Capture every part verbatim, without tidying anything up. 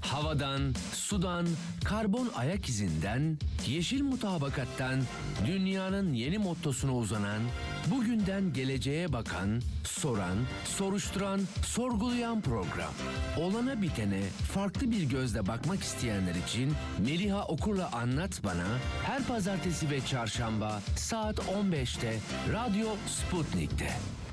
Havadan, sudan, karbon ayak izinden, yeşil mutabakattan, dünyanın yeni mottosuna uzanan, bugünden geleceğe bakan, soran, soruşturan, sorgulayan program. Olana bitene farklı bir gözle bakmak isteyenler için Meliha Okur'la Anlat Bana her pazartesi ve çarşamba saat on beşte Radyo Sputnik'te.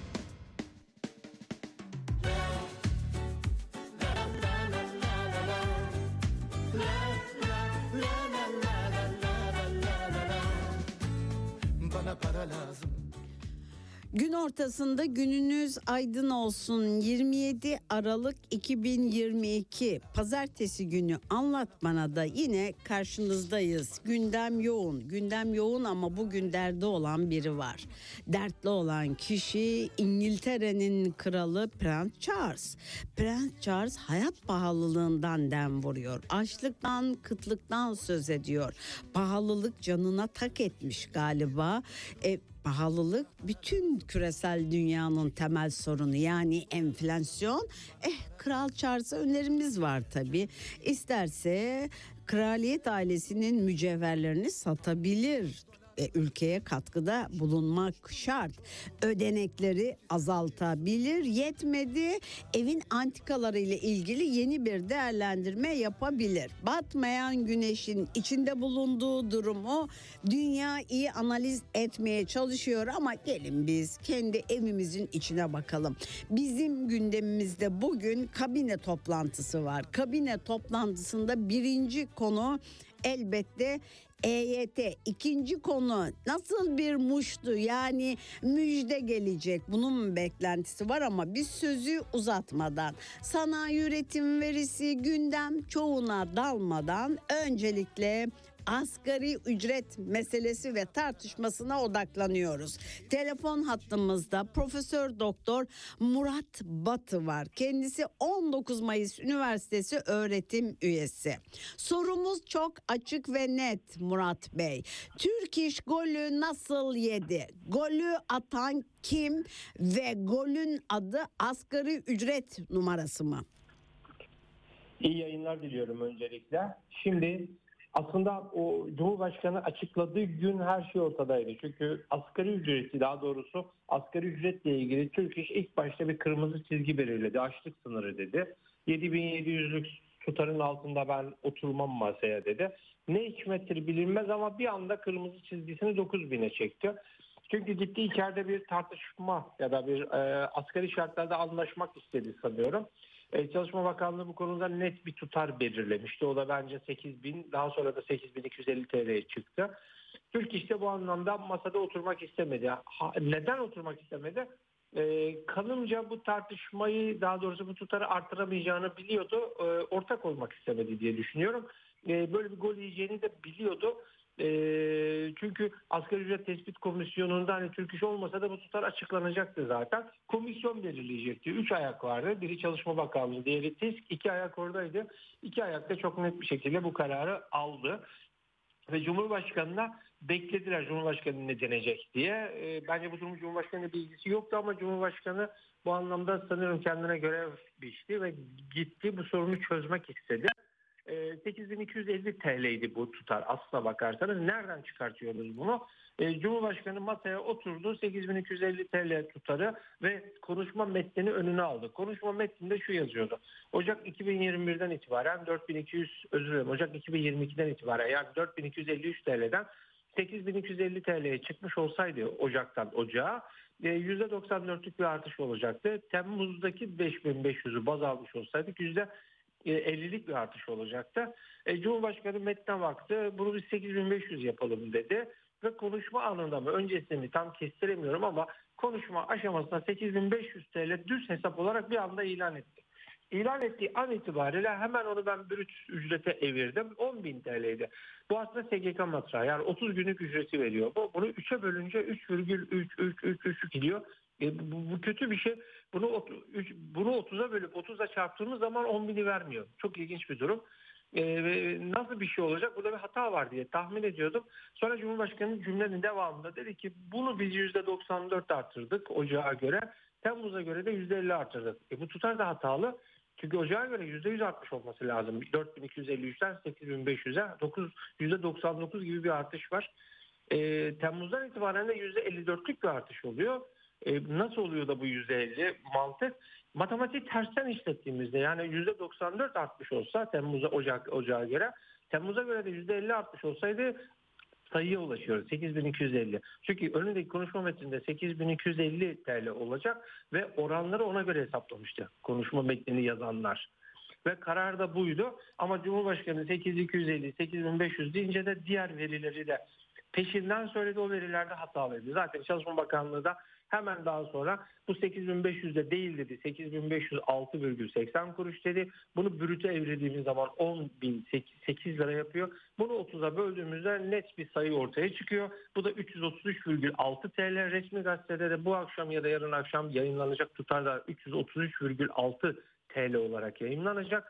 Gün ortasında gününüz aydın olsun. yirmi yedi Aralık iki bin yirmi iki Pazartesi günü Anlat Bana da yine karşınızdayız. Gündem yoğun, gündem yoğun ama bugün derdi olan biri var. Dertli olan kişi İngiltere'nin kralı Prens Charles. Prens Charles hayat pahalılığından dem vuruyor. Açlıktan, kıtlıktan söz ediyor. Pahalılık canına tak etmiş galiba. E, Pahalılık bütün küresel dünyanın temel sorunu, yani enflasyon. Eh Kral Charles'a önerimiz var tabii. İsterse kraliyet ailesinin mücevherlerini satabilir. E, ülkeye katkıda bulunmak şart. Ödenekleri azaltabilir. Yetmedi, evin antikaları ile ilgili yeni bir değerlendirme yapabilir. Batmayan güneşin içinde bulunduğu durumu dünya iyi analiz etmeye çalışıyor ama gelin biz kendi evimizin içine bakalım. Bizim gündemimizde bugün kabine toplantısı var. Kabine toplantısında birinci konu elbette E Y T. İkinci konu nasıl bir muştu, yani müjde gelecek, bunun beklentisi var ama biz sözü uzatmadan, sanayi üretim verisi, gündem çoğuna dalmadan öncelikle asgari ücret meselesi ve tartışmasına odaklanıyoruz. Telefon hattımızda Profesör Doktor Murat Batı var. Kendisi on dokuz Mayıs Üniversitesi öğretim üyesi. Sorumuz çok açık ve net Murat Bey. Türk İş golü nasıl yedi? Golü atan kim ve golün adı asgari ücret numarası mı? İyi yayınlar diliyorum öncelikle. Şimdi aslında o Cumhurbaşkanı açıkladığı gün her şey ortadaydı. Çünkü asgari ücreti, daha doğrusu asgari ücretle ilgili Türk İş ilk başta bir kırmızı çizgi belirledi. Açlık sınırı dedi. yedi bin yedi yüzlük tutarın altında ben oturmam masaya dedi. Ne hikmettir bilinmez ama bir anda kırmızı çizgisini dokuz bine çekti. Çünkü gitti içeride bir tartışma ya da bir e, asgari şartlarda anlaşmak istedi sanıyorum. Çalışma Bakanlığı bu konuda net bir tutar belirlemişti. O da bence sekiz bin, daha sonra da sekiz bin iki yüz elli T L'ye çıktı. Türk İş de bu anlamda masada oturmak istemedi. Ha, neden oturmak istemedi? Ee, kanımca bu tartışmayı, daha doğrusu bu tutarı artıramayacağını biliyordu. Ee, ortak olmak istemedi diye düşünüyorum. Ee, böyle bir gol yiyeceğini de biliyordu. E, çünkü Asgari Ücret Tespit Komisyonu'nda hani Türk İş olmasa da bu tutar açıklanacaktı zaten. Komisyon belirleyecekti. Üç ayak vardı. Biri Çalışma Bakanlığı, diğeri TİSK. İki ayak oradaydı. İki ayak da çok net bir şekilde bu kararı aldı. Ve Cumhurbaşkanı'na beklediler Cumhurbaşkanı ne denecek diye. E, bence bu durum Cumhurbaşkanı'nın bilgisi yoktu ama Cumhurbaşkanı bu anlamda sanıyorum kendine görev biçti ve gitti bu sorunu çözmek istedi. sekiz bin iki yüz elli T L'ydi bu tutar aslına bakarsanız. Nereden çıkartıyoruz bunu? E, Cumhurbaşkanı masaya oturdu, sekiz bin iki yüz elli T L tutarı ve konuşma metnini önüne aldı. Konuşma metninde şu yazıyordu: Ocak iki bin yirmi birden itibaren dört bin iki yüz, özür dilerim, Ocak iki bin yirmi ikiden itibaren, yani dört bin iki yüz elli üç T L'den sekiz bin iki yüz elli T L'ye çıkmış olsaydı Ocak'tan Ocağa yüzde doksan dörtlük bir artış olacaktı. Temmuz'daki beş bin beş yüzü baz almış olsaydık yüzde ellilik bir artış olacaktı. E, Cumhurbaşkanı metne baktı. Bunu biz sekiz bin beş yüz yapalım dedi. Ve konuşma anında mı, öncesini tam kestiremiyorum ama konuşma aşamasında sekiz bin beş yüz T L düz hesap olarak bir anda ilan etti. İlan ettiği an itibariyle hemen onu ben brüt ücrete evirdim. on bin T L'ydi. Bu aslında S G K matrağı, yani otuz günlük ücreti veriyor. Bu, bunu üçe bölünce üç virgül üç üç üç üç gidiyor. E, bu, bu kötü bir şey. Bunu bunu otuza bölüp otuzla çarptığımız zaman on bini vermiyor. Çok ilginç bir durum. E, nasıl bir şey olacak? Burada bir hata var diye tahmin ediyordum. Sonra Cumhurbaşkanı cümlenin devamında dedi ki bunu biz yüzde doksan dört artırdık Ocağa göre. Temmuz'a göre de yüzde elli artırdık. E, bu tutar da hatalı. Çünkü ocağa göre yüzde yüz artmış olması lazım. dört bin iki yüz elli üçten sekiz bin beş yüze yüzde doksan dokuz gibi bir artış var. E, Temmuz'dan itibaren de yüzde elli dörtlük bir artış oluyor. E, nasıl oluyor da bu yüzde elli? Mantık matematiği tersten işlettiğimizde, yani yüzde doksan dört artmış olsa Temmuz'a Ocak Ocağa göre, Temmuz'a göre de yüzde elli artmış olsaydı sayıya ulaşıyoruz. sekiz bin iki yüz elli. Çünkü önündeki konuşma metninde sekiz bin iki yüz elli T L olacak ve oranları ona göre hesaplamıştı konuşma metnini yazanlar. Ve karar da buydu. Ama Cumhurbaşkanı sekiz bin iki yüz elli, sekiz bin beş yüz deyince de diğer verileri de peşinden söyledi, o verilerde hatalıydı. Zaten Çalışma Bakanlığı da hemen daha sonra bu sekiz bin beş yüzde değil dedi. sekiz bin beş yüz altı virgül seksen kuruş dedi. Bunu brüte evirdiğimiz zaman on bin sekiz lira yapıyor. Bunu otuza böldüğümüzde net bir sayı ortaya çıkıyor. Bu da üç yüz otuz üç virgül altı T L. Resmi gazetede de bu akşam ya da yarın akşam yayınlanacak tutarda üç yüz otuz üç virgül altı T L olarak yayınlanacak.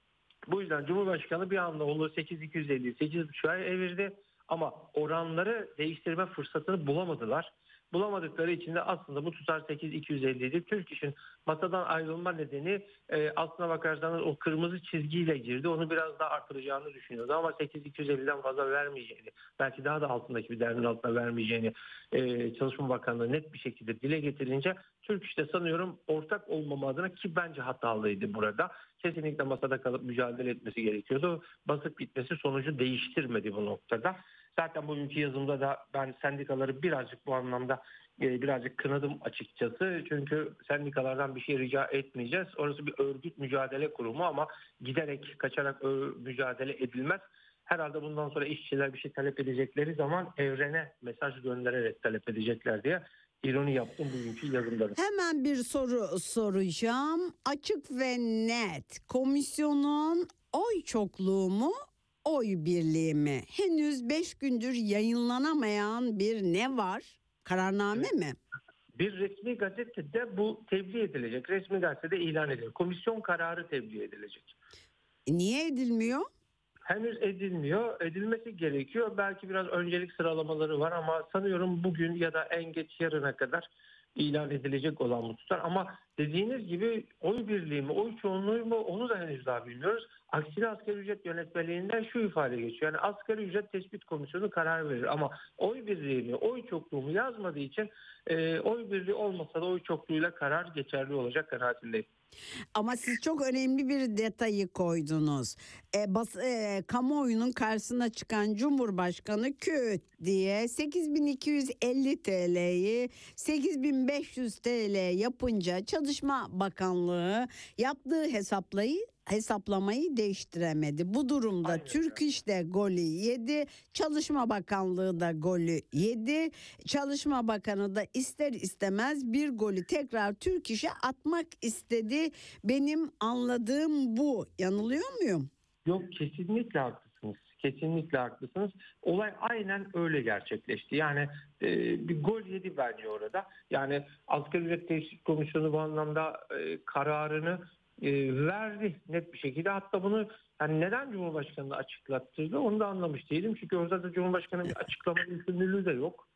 Bu yüzden Cumhurbaşkanı bir anda onu sekiz bin iki yüz elli, sekiz bin beş yüze evirdi. Ama oranları değiştirme fırsatını bulamadılar. Bulamadıkları için de aslında bu tutar sekiz bin iki yüz elli idi. Türk İş'in masadan ayrılma nedeni e, aslına bakarsanız o kırmızı çizgiyle girdi. Onu biraz daha artıracağını düşünüyordu ama sekiz bin iki yüz elliden fazla vermeyeceğini, belki daha da altındaki bir değerin altına vermeyeceğini e, Çalışma Bakanlığı net bir şekilde dile getirince Türk İş'te sanıyorum ortak olmama adına, ki bence hatalıydı burada, kesinlikle masada kalıp mücadele etmesi gerekiyordu. Basıp gitmesi sonucu değiştirmedi bu noktada. Zaten bugünkü yazımda da ben sendikaları birazcık bu anlamda e, birazcık kınadım açıkçası. Çünkü sendikalardan bir şey rica etmeyeceğiz. Orası bir örgüt mücadele kurumu ama giderek, kaçarak mücadele edilmez. Herhalde bundan sonra işçiler bir şey talep edecekleri zaman evrene mesaj göndererek talep edecekler diye ironi yaptım bugünkü yazımda. Hemen bir soru soracağım. Açık ve net, komisyonun oy çokluğu mu, oy birliği mi? Henüz beş gündür yayınlanamayan bir ne var? Kararname Evet. mi? Bir resmi gazetede bu tebliğ edilecek. Resmi gazetede ilan edilecek. Komisyon kararı tebliğ edilecek. E, niye edilmiyor? Henüz edilmiyor. Edilmesi gerekiyor. Belki biraz öncelik sıralamaları var ama sanıyorum bugün ya da en geç yarına kadar ilan edilecek olan bu tutar. Ama dediğiniz gibi oy birliği mi, oy çoğunluğu mu, onu da henüz daha bilmiyoruz. Aksine asgari ücret yönetmeliğinden şu ifade geçiyor. Yani asgari ücret tespit komisyonu karar verir ama oy birliği mi, oy çokluğu mu yazmadığı için e, oy birliği olmasa da oy çokluğuyla karar geçerli olacak kanaatindeyim. Ama siz çok önemli bir detayı koydunuz. E, bas, e, kamuoyunun karşısına çıkan Cumhurbaşkanı küt diye sekiz bin iki yüz elli T L'yi sekiz bin beş yüz T L yapınca Çalışma Bakanlığı yaptığı hesaplayı hesaplamayı değiştiremedi. Bu durumda Aynen. Türk İş de golü yedi, Çalışma Bakanlığı da golü yedi. Çalışma Bakanı da ister istemez bir golü tekrar Türk İş'e atmak istedi. Benim anladığım bu. Yanılıyor muyum? Yok, kesinlikle haklısınız. Kesinlikle haklısınız. Olay aynen öyle gerçekleşti. Yani e, bir gol yedi bence orada. Yani Asgari Ücret Teşvik Komisyonu bu anlamda e, kararını e, verdi net bir şekilde. Hatta bunu yani neden Cumhurbaşkanı'na açıklattırdı onu da anlamış değilim. Çünkü orada da Cumhurbaşkanı'nın bir açıklama yükümlülüğü de yok.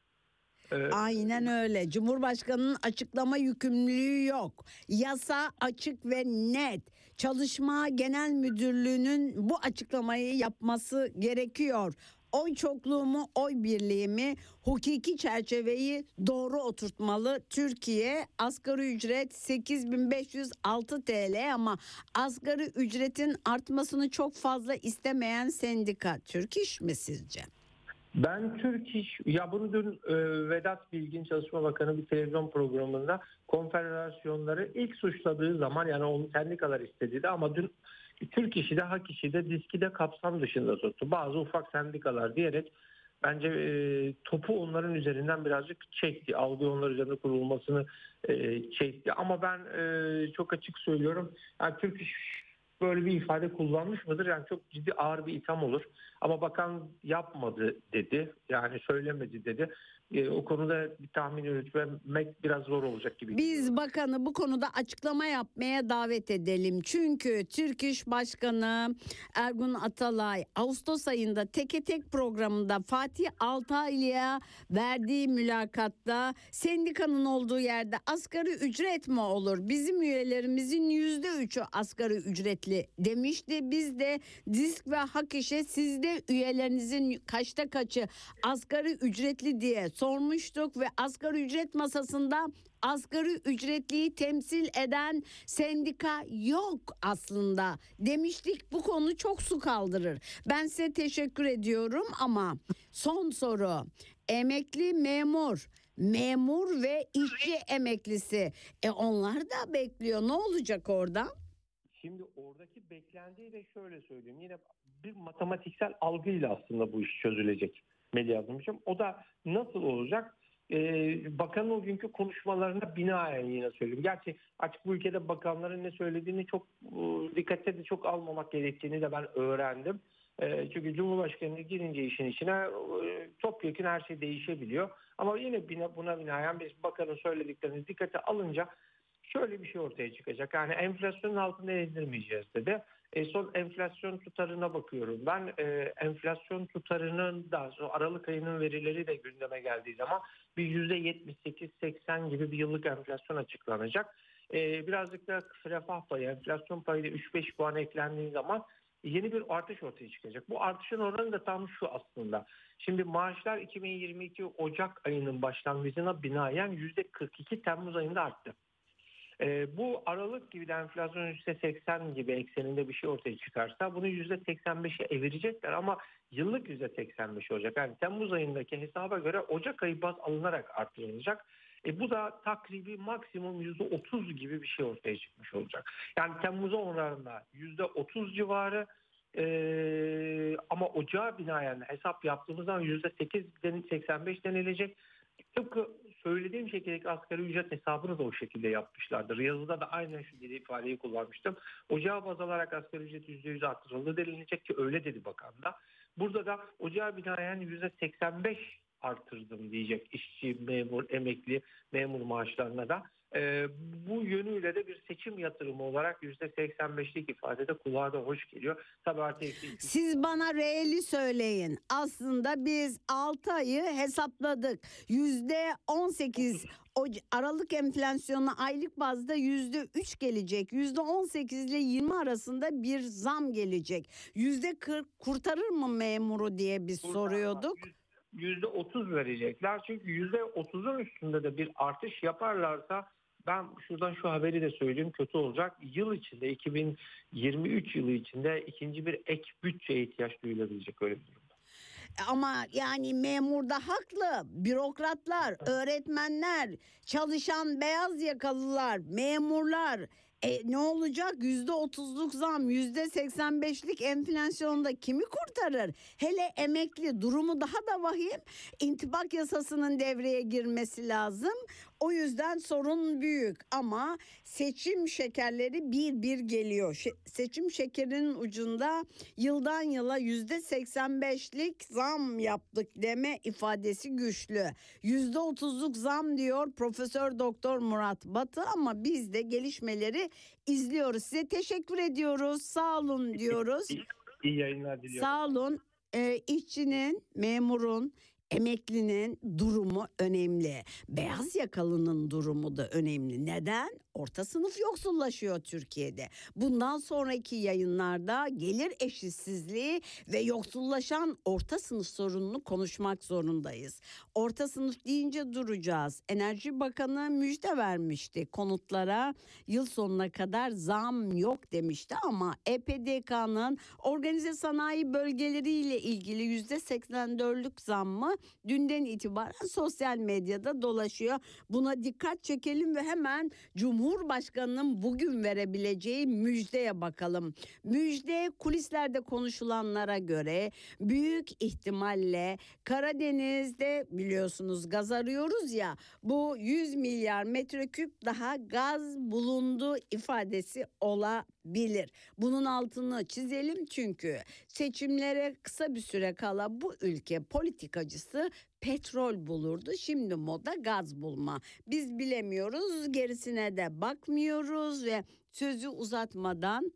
Aynen öyle. Cumhurbaşkanının açıklama yükümlülüğü yok. Yasa açık ve net. Çalışma Genel Müdürlüğü'nün bu açıklamayı yapması gerekiyor. Oy çokluğu mu, oy birliği mi? Hukuki çerçeveyi doğru oturtmalı. Türkiye asgari ücret sekiz bin beş yüz altı T L ama asgari ücretin artmasını çok fazla istemeyen sendika Türk İş mi sizce? Ben Türk İş, ya bunu dün e, Vedat Bilgin Çalışma Bakanı bir televizyon programında konfederasyonları ilk suçladığı zaman, yani onu sendikalar istedi de ama dün Türk İş'i de Hak İş'i de diski de kapsam dışında tuttu. Bazı ufak sendikalar diyerek bence e, topu onların üzerinden birazcık çekti. Algı onlar üzerinde kurulmasını e, çekti. Ama ben e, çok açık söylüyorum. Yani Türk İş böyle bir ifade kullanmış mıdır? Yani çok ciddi ağır bir itham olur. Ama bakan yapmadı dedi. Yani söylemedi dedi. E, o konuda bir tahmin yürütmek biraz zor olacak gibi. Biz bakanı bu konuda açıklama yapmaya davet edelim. Çünkü Türk İş Başkanı Ergun Atalay Ağustos ayında Teke Tek programında Fatih Altaylı'ya verdiği mülakatta sendikanın olduğu yerde asgari ücret mi olur? Bizim üyelerimizin yüzde üçü asgari ücretli demişti. Biz de Disk ve Hak İş'e sizde üyelerinizin kaçta kaçı asgari ücretli diye sormuştuk ve asgari ücret masasında asgari ücretliyi temsil eden sendika yok aslında demiştik. Bu konu çok su kaldırır. Ben size teşekkür ediyorum ama son soru. Emekli memur, memur ve işçi emeklisi. E onlar da bekliyor. Ne olacak orada? Şimdi oradaki beklendiği de şöyle söyleyeyim. Yine bir matematiksel algıyla aslında bu iş çözülecek Melih Hanımcığım. O da nasıl olacak? Ee, bakanın o günkü konuşmalarına binaen yine söyleyeyim. Gerçi açık bu ülkede bakanların ne söylediğini çok e, dikkate de çok almamak gerektiğini de ben öğrendim. E, çünkü Cumhurbaşkanı girince işin içine e, topyekun her şey değişebiliyor. Ama yine buna, buna binaen biz bakanın söylediklerini dikkate alınca şöyle bir şey ortaya çıkacak. Yani enflasyonun altında ezdirmeyeceğiz dedi. E, son enflasyon tutarına bakıyorum. Ben e, enflasyon tutarının da Aralık ayının verileri de gündeme geldiği zaman bir yüzde yetmiş sekiz seksen gibi bir yıllık enflasyon açıklanacak. E, birazcık da refah payı, enflasyon payı da üç beş puan eklendiği zaman yeni bir artış ortaya çıkacak. Bu artışın oranı da tam şu aslında. Şimdi maaşlar iki bin yirmi iki Ocak ayının başlangıcına binaen yüzde kırk iki Temmuz ayında arttı. E, bu Aralık gibi de enflasyon yüzde seksen gibi ekseninde bir şey ortaya çıkarsa bunu yüzde seksen beşe evirecekler ama yıllık yüzde seksen beş olacak. Yani Temmuz ayındaki hesaba göre Ocak ayı baz alınarak artırılacak. E, bu da takribi maksimum yüzde otuz gibi bir şey ortaya çıkmış olacak. Yani Temmuz'a oranla yüzde otuz civarı e, ama Ocağa binaen hesap yaptığımız zaman yüzde sekiz seksen beş denilecek. Tıpkı söylediğim şekilde asgari ücret hesabını da o şekilde yapmışlardır. Yazıda da aynen şu ifadeyi kullanmıştım. Ocağa baz alarak asgari ücret yüzde yüz artırıldı denilecek ki öyle dedi bakan da. Burada da ocağa binaen yüzde seksen beş artırdım diyecek işçi, memur, emekli, memur maaşlarına da. Ee, bu yönüyle de bir seçim yatırımı olarak yüzde seksen beşlik ifadede kulağa da hoş geliyor. Tabii artık... Siz bana reeli söyleyin. Aslında biz altı ayı hesapladık. yüzde on sekiz Aralık enflasyonu aylık bazda yüzde üç gelecek. yüzde on sekiz ile yirmi arasında bir zam gelecek. yüzde kırk kurtarır mı memuru diye biz Kurtarmaz. soruyorduk. yüzde otuz verecekler. Çünkü yüzde otuzun üstünde de bir artış yaparlarsa ben şuradan şu haberi de söyleyeyim kötü olacak. Yıl içinde iki bin yirmi üç yılı içinde ikinci bir ek bütçeye ihtiyaç duyulabilecek öyle bir durumda. Ama yani memur da haklı. Bürokratlar, öğretmenler, çalışan beyaz yakalılar, memurlar. E, ne olacak? Yüzde otuzluk zam, yüzde seksen beşlik enflasyonda kimi kurtarır? Hele emekli durumu daha da vahim. İntibak yasasının devreye girmesi lazım. O yüzden sorun büyük ama seçim şekerleri bir bir geliyor. Şe- seçim şekerinin ucunda yıldan yıla yüzde seksen beşlik zam yaptık deme ifadesi güçlü. Yüzde otuzluk zam diyor Profesör Doktor Murat Batı ama biz de gelişmeleri izliyoruz. Size teşekkür ediyoruz. Sağ olun diyoruz. İyi, iyi yayınlar diliyorum. Sağ olun. Ee, işçinin, memurun, emeklinin durumu önemli. Beyaz yakalının durumu da önemli. Neden? Orta sınıf yoksullaşıyor Türkiye'de. Bundan sonraki yayınlarda gelir eşitsizliği ve yoksullaşan orta sınıf sorununu konuşmak zorundayız. Orta sınıf deyince duracağız. Enerji Bakanı müjde vermişti konutlara. Yıl sonuna kadar zam yok demişti ama E P D K'nın organize sanayi bölgeleriyle ilgili yüzde seksen dörtlük zammı dünden itibaren sosyal medyada dolaşıyor. Buna dikkat çekelim ve hemen Cumhurbaşkanı'nın bugün verebileceği müjdeye bakalım. Müjde kulislerde konuşulanlara göre büyük ihtimalle Karadeniz'de biliyorsunuz gaz arıyoruz ya bu yüz milyar metreküp daha gaz bulundu ifadesi olabilir. Bunun altını çizelim çünkü seçimlere kısa bir süre kala bu ülke politikacısı modası petrol bulurdu. Şimdi moda gaz bulma. Biz bilemiyoruz, gerisine de bakmıyoruz ve sözü uzatmadan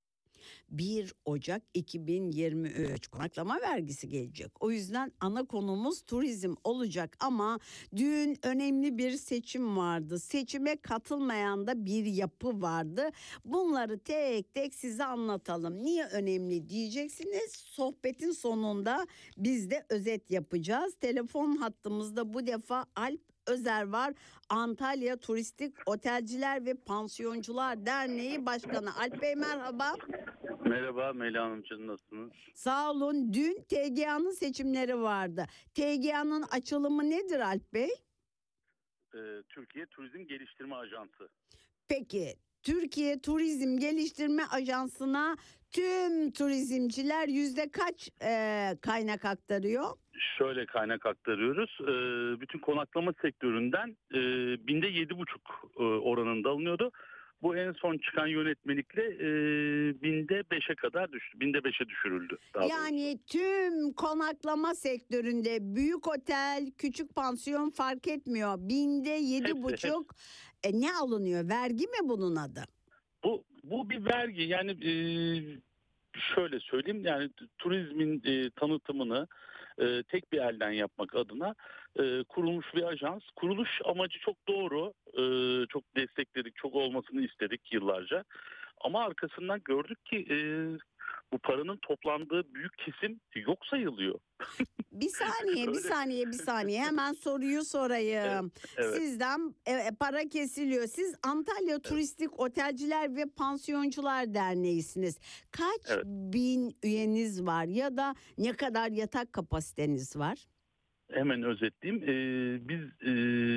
bir Ocak iki bin yirmi üç konaklama vergisi gelecek. O yüzden ana konumuz turizm olacak ama dün önemli bir seçim vardı. Seçime katılmayan da bir yapı vardı. Bunları tek tek size anlatalım. Niye önemli diyeceksiniz. Sohbetin sonunda biz de özet yapacağız. Telefon hattımızda bu defa Alp Özer var. Antalya Turistik Otelciler ve Pansiyoncular Derneği Başkanı. Alp Bey merhaba. Merhaba Melih Hanımcığım, nasılsınız? Sağ olun. Dün T G A'nın seçimleri vardı. T G A'nın açılımı nedir Alp Bey? Ee, Türkiye Turizm Geliştirme Ajansı. Peki Türkiye Turizm Geliştirme Ajansı'na tüm turizmciler yüzde kaç e, kaynak aktarıyor? Şöyle kaynak aktarıyoruz. Ee, bütün konaklama sektöründen e, binde yedi buçuk e, oranında alınıyordu. Bu en son çıkan yönetmelikle e, binde beşe kadar düştü. Binde beşe düşürüldü. Daha Yani doğrusu. tüm konaklama sektöründe büyük otel, küçük pansiyon fark etmiyor. Binde yedi Hepsi, buçuk. E, ne alınıyor? Vergi mi bunun adı? Bu bu bir vergi. Yani e, şöyle söyleyeyim. Yani turizmin e, tanıtımını e, tek bir elden yapmak adına e, kurulmuş bir ajans. Kuruluş amacı çok doğru. E, çok destekledik, çok olmasını istedik yıllarca. Ama arkasından gördük ki e, bu paranın toplandığı büyük kesim yok sayılıyor. Bir saniye, bir Öyle. saniye, bir saniye. Hemen soruyu sorayım. Evet. Sizden e, para kesiliyor. Siz Antalya Turistik Otelciler ve Pansiyoncular Derneği'siniz. Kaç Evet. bin üyeniz var ya da ne kadar yatak kapasiteniz var? Hemen özetleyeyim. E, biz e,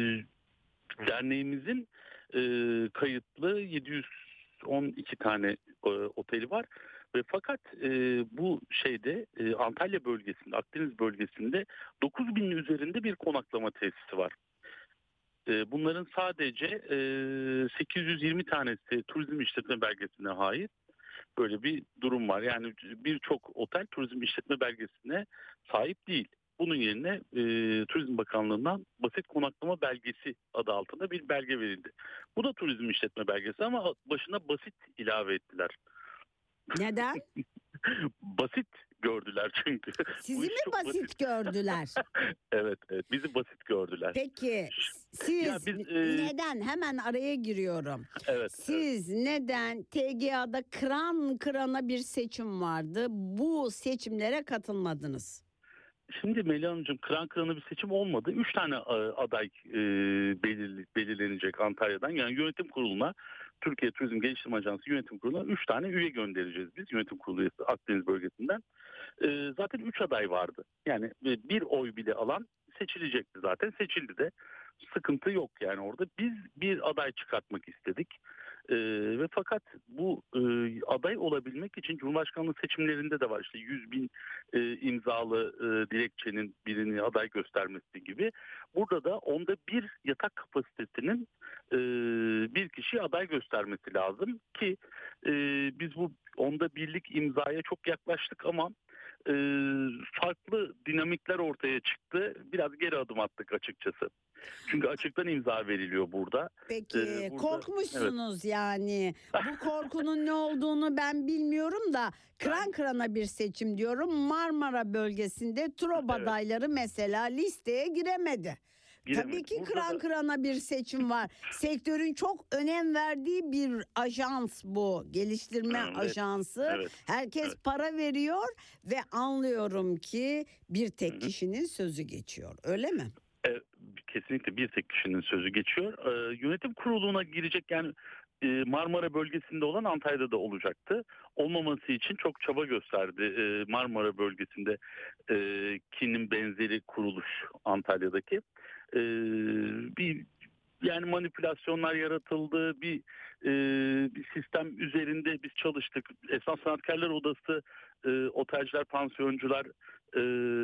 derneğimizin e, kayıtlı yedi yüz on iki tane e, oteli var ve fakat e, bu şeyde e, Antalya bölgesinde, Akdeniz bölgesinde dokuz binin üzerinde bir konaklama tesisi var. E, bunların sadece e, sekiz yüz yirmi tanesi turizm işletme belgesine ait. Böyle bir durum var. Yani birçok otel turizm işletme belgesine sahip değil. Bunun yerine e, Turizm Bakanlığı'ndan basit konaklama belgesi adı altında bir belge verildi. Bu da turizm işletme belgesi ama başına basit ilave ettiler. Neden? Basit gördüler çünkü. Bu Sizi iş mi çok basit gördüler? Evet, evet, bizi basit gördüler. Peki siz Ya biz, e, neden, hemen araya giriyorum. Evet, evet. Siz neden T G A'da kıran kırana bir seçim vardı, bu seçimlere katılmadınız? Şimdi Melih Hanımcığım, kıran kırana bir seçim olmadı. Üç tane e, aday e, belir, belirlenecek Antalya'dan. Yani yönetim kuruluna, Türkiye Turizm Geliştirme Ajansı yönetim kuruluna üç tane üye göndereceğiz biz. Yönetim kurulu üyesi Akdeniz bölgesinden. E, zaten üç aday vardı. Yani e, bir oy bile alan seçilecekti zaten. Seçildi de. Sıkıntı yok yani orada. Biz bir aday çıkartmak istedik. Ee, ve fakat bu e, aday olabilmek için Cumhurbaşkanlığı seçimlerinde de var işte yüz bin e, imzalı e, dilekçenin birini aday göstermesi gibi. Burada da onda bir yatak kapasitesinin e, bir kişiye aday göstermesi lazım ki e, biz bu onda birlik imzaya çok yaklaştık ama e, farklı dinamikler ortaya çıktı. Biraz geri adım attık açıkçası. Çünkü açıktan imza veriliyor burada. Peki Ee, burada- korkmuşsunuz yani. Bu korkunun ne olduğunu ben bilmiyorum da kıran kırana bir seçim diyorum. Marmara bölgesinde TUROB Evet. adayları mesela listeye giremedi. Giremedi. Tabii ki Burada kıran da- kırana bir seçim var. Sektörün çok önem verdiği bir ajans bu. Geliştirme Evet, ajansı. evet, Herkes evet. para veriyor ve anlıyorum ki bir tek Hı hı. kişinin sözü geçiyor. Öyle mi? E, kesinlikle bir tek kişinin sözü geçiyor. E, yönetim kuruluna girecek yani e, Marmara bölgesinde olan Antalya'da da olacaktı. Olmaması için çok çaba gösterdi. E, Marmara bölgesinde e, kinin benzeri kuruluş Antalya'daki. E, bir yani manipülasyonlar yaratıldı. Bir, e, bir sistem üzerinde biz çalıştık. Esnaf Sanatkarlar Odası, e, otelciler, pansiyoncular e,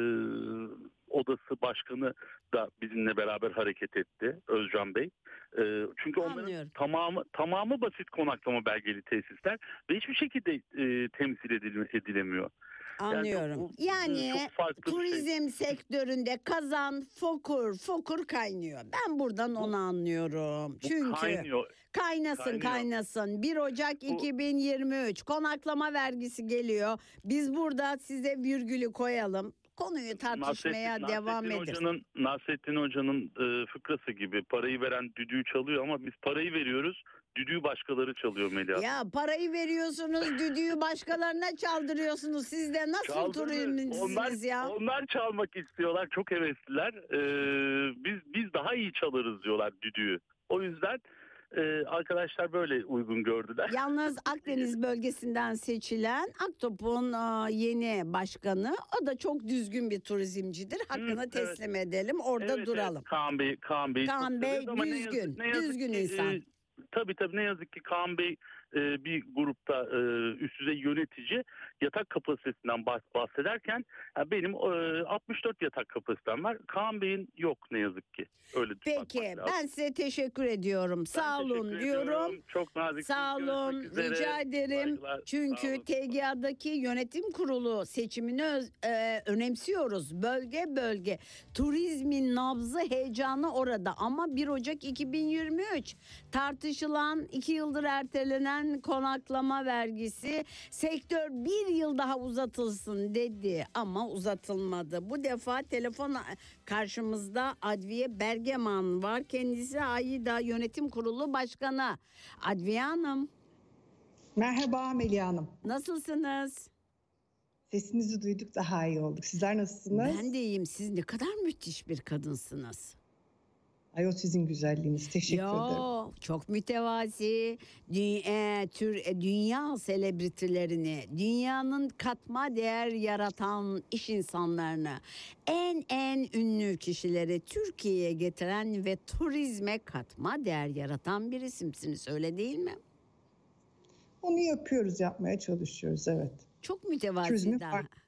odası başkanı da bizimle beraber hareket etti, Özcan Bey. E, çünkü onların Anlıyorum. tamamı tamamı basit konaklama belgeli tesisler ve hiçbir şekilde e, temsil edil- edilemiyor. Anlıyorum. bu, Yani, e, çok farklı bir şey. turizm sektöründe kazan fokur fokur kaynıyor. Ben buradan Bu- onu anlıyorum. Bu Çünkü kaynıyor. kaynasın Kaynıyor. kaynasın. bir Ocak Bu- iki bin yirmi üç konaklama vergisi geliyor. Biz burada size virgülü koyalım. Konuyu tartışmaya Nasrettin- devam Nasrettin ederiz. Hoca'nın, Nasrettin Hoca'nın e, fıkrası gibi parayı veren düdüğü çalıyor ama biz parayı veriyoruz, düdüğü başkaları çalıyor Melih. Ya parayı veriyorsunuz, düdüğü başkalarına çaldırıyorsunuz. Siz de nasıl Çaldırıyor. turizmsiniz ya? Onlar çalmak istiyorlar, çok hevesliler. Ee, biz biz daha iyi çalarız diyorlar düdüğü. O yüzden e, arkadaşlar böyle uygun gördüler. Yalnız Akdeniz bölgesinden seçilen Aktop'un aa, yeni başkanı, o da çok düzgün bir turizmcidir. Hakkını evet. teslim edelim, orada Evet, duralım. evet, Kaan Bey, Kaan Bey, Kaan çok Bey severiz ama ne yazık- düzgün, ne yazık düzgün ki, insan. E, tabii tabii ne yazık ki Kaan Bey e, bir grupta e, üst düzey yönetici yatak kapasitesinden bahs- bahsederken ya benim e, altmış dört yatak kapasitem var. Kaan Bey'in yok ne yazık ki. Öyle Peki, bakmak lazım. ben size teşekkür ediyorum. Ben Sağ olun teşekkür diyorum. ediyorum. Çok naziksiniz. Sağ olun, Görüşmek üzere. rica ederim. Saygılar. Sağ Çünkü olun. T G A'daki yönetim kurulu seçimini öz- e, önemsiyoruz. Bölge bölge. Turizmin nabzı, heyecanı orada. Ama bir Ocak iki bin yirmi üç tartışılan, iki yıldır ertelenen konaklama vergisi, sektör bir yıl daha uzatılsın dedi ama uzatılmadı. Bu defa telefon karşımızda Adviye Bergeman var. Kendisi AİDA Yönetim Kurulu Başkanı. Adviye Hanım, Merhaba Melih Hanım. nasılsınız? Sesinizi duyduk, daha iyi olduk. Sizler nasılsınız? Ben de iyiyim. Siz ne kadar müthiş bir kadınsınız. Ay, o sizin güzelliğiniz. Teşekkür ederim. Yo, çok mütevazi. Dü- e, tür e, dünya selebritilerini, dünyanın katma değer yaratan iş insanlarını, en en ünlü kişileri Türkiye'ye getiren ve turizme katma değer yaratan bir isimsiniz, öyle değil mi? Onu yapıyoruz, yapmaya çalışıyoruz, evet. Çok Turizmin mütevazi daha. fark-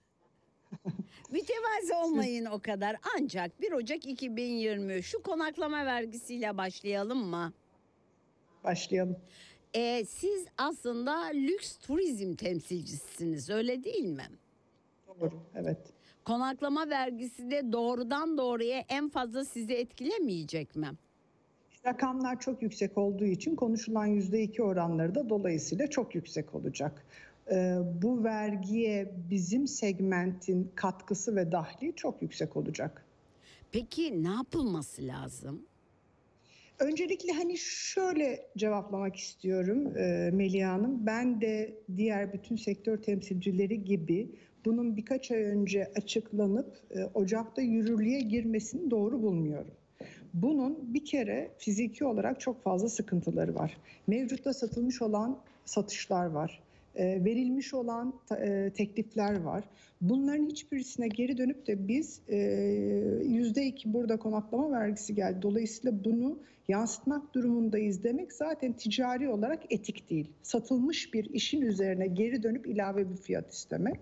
Mütevazi olmayın o kadar. Ancak bir Ocak iki bin yirmi üç şu konaklama vergisiyle başlayalım mı? Başlayalım. Ee, siz aslında lüks turizm temsilcisiniz, öyle değil mi? Doğru, evet. Konaklama vergisi de doğrudan doğruya en fazla sizi etkilemeyecek mi? Rakamlar çok yüksek olduğu için konuşulan yüzde iki oranları da dolayısıyla çok yüksek olacak. Ee, bu vergiye bizim segmentin katkısı ve dahli çok yüksek olacak. Peki ne yapılması lazım? Öncelikle hani şöyle cevaplamak istiyorum e, Melih Hanım. Ben de diğer bütün sektör temsilcileri gibi bunun birkaç ay önce açıklanıp e, Ocak'ta yürürlüğe girmesini doğru bulmuyorum. Bunun bir kere fiziki olarak çok fazla sıkıntıları var. Mevcutta satılmış olan satışlar var. E, verilmiş olan e, teklifler var. Bunların hiçbirisine geri dönüp de biz e, yüzde iki burada konaklama vergisi geldi. Dolayısıyla bunu yansıtmak durumundayız demek zaten ticari olarak etik değil. Satılmış bir işin üzerine geri dönüp ilave bir fiyat istemek.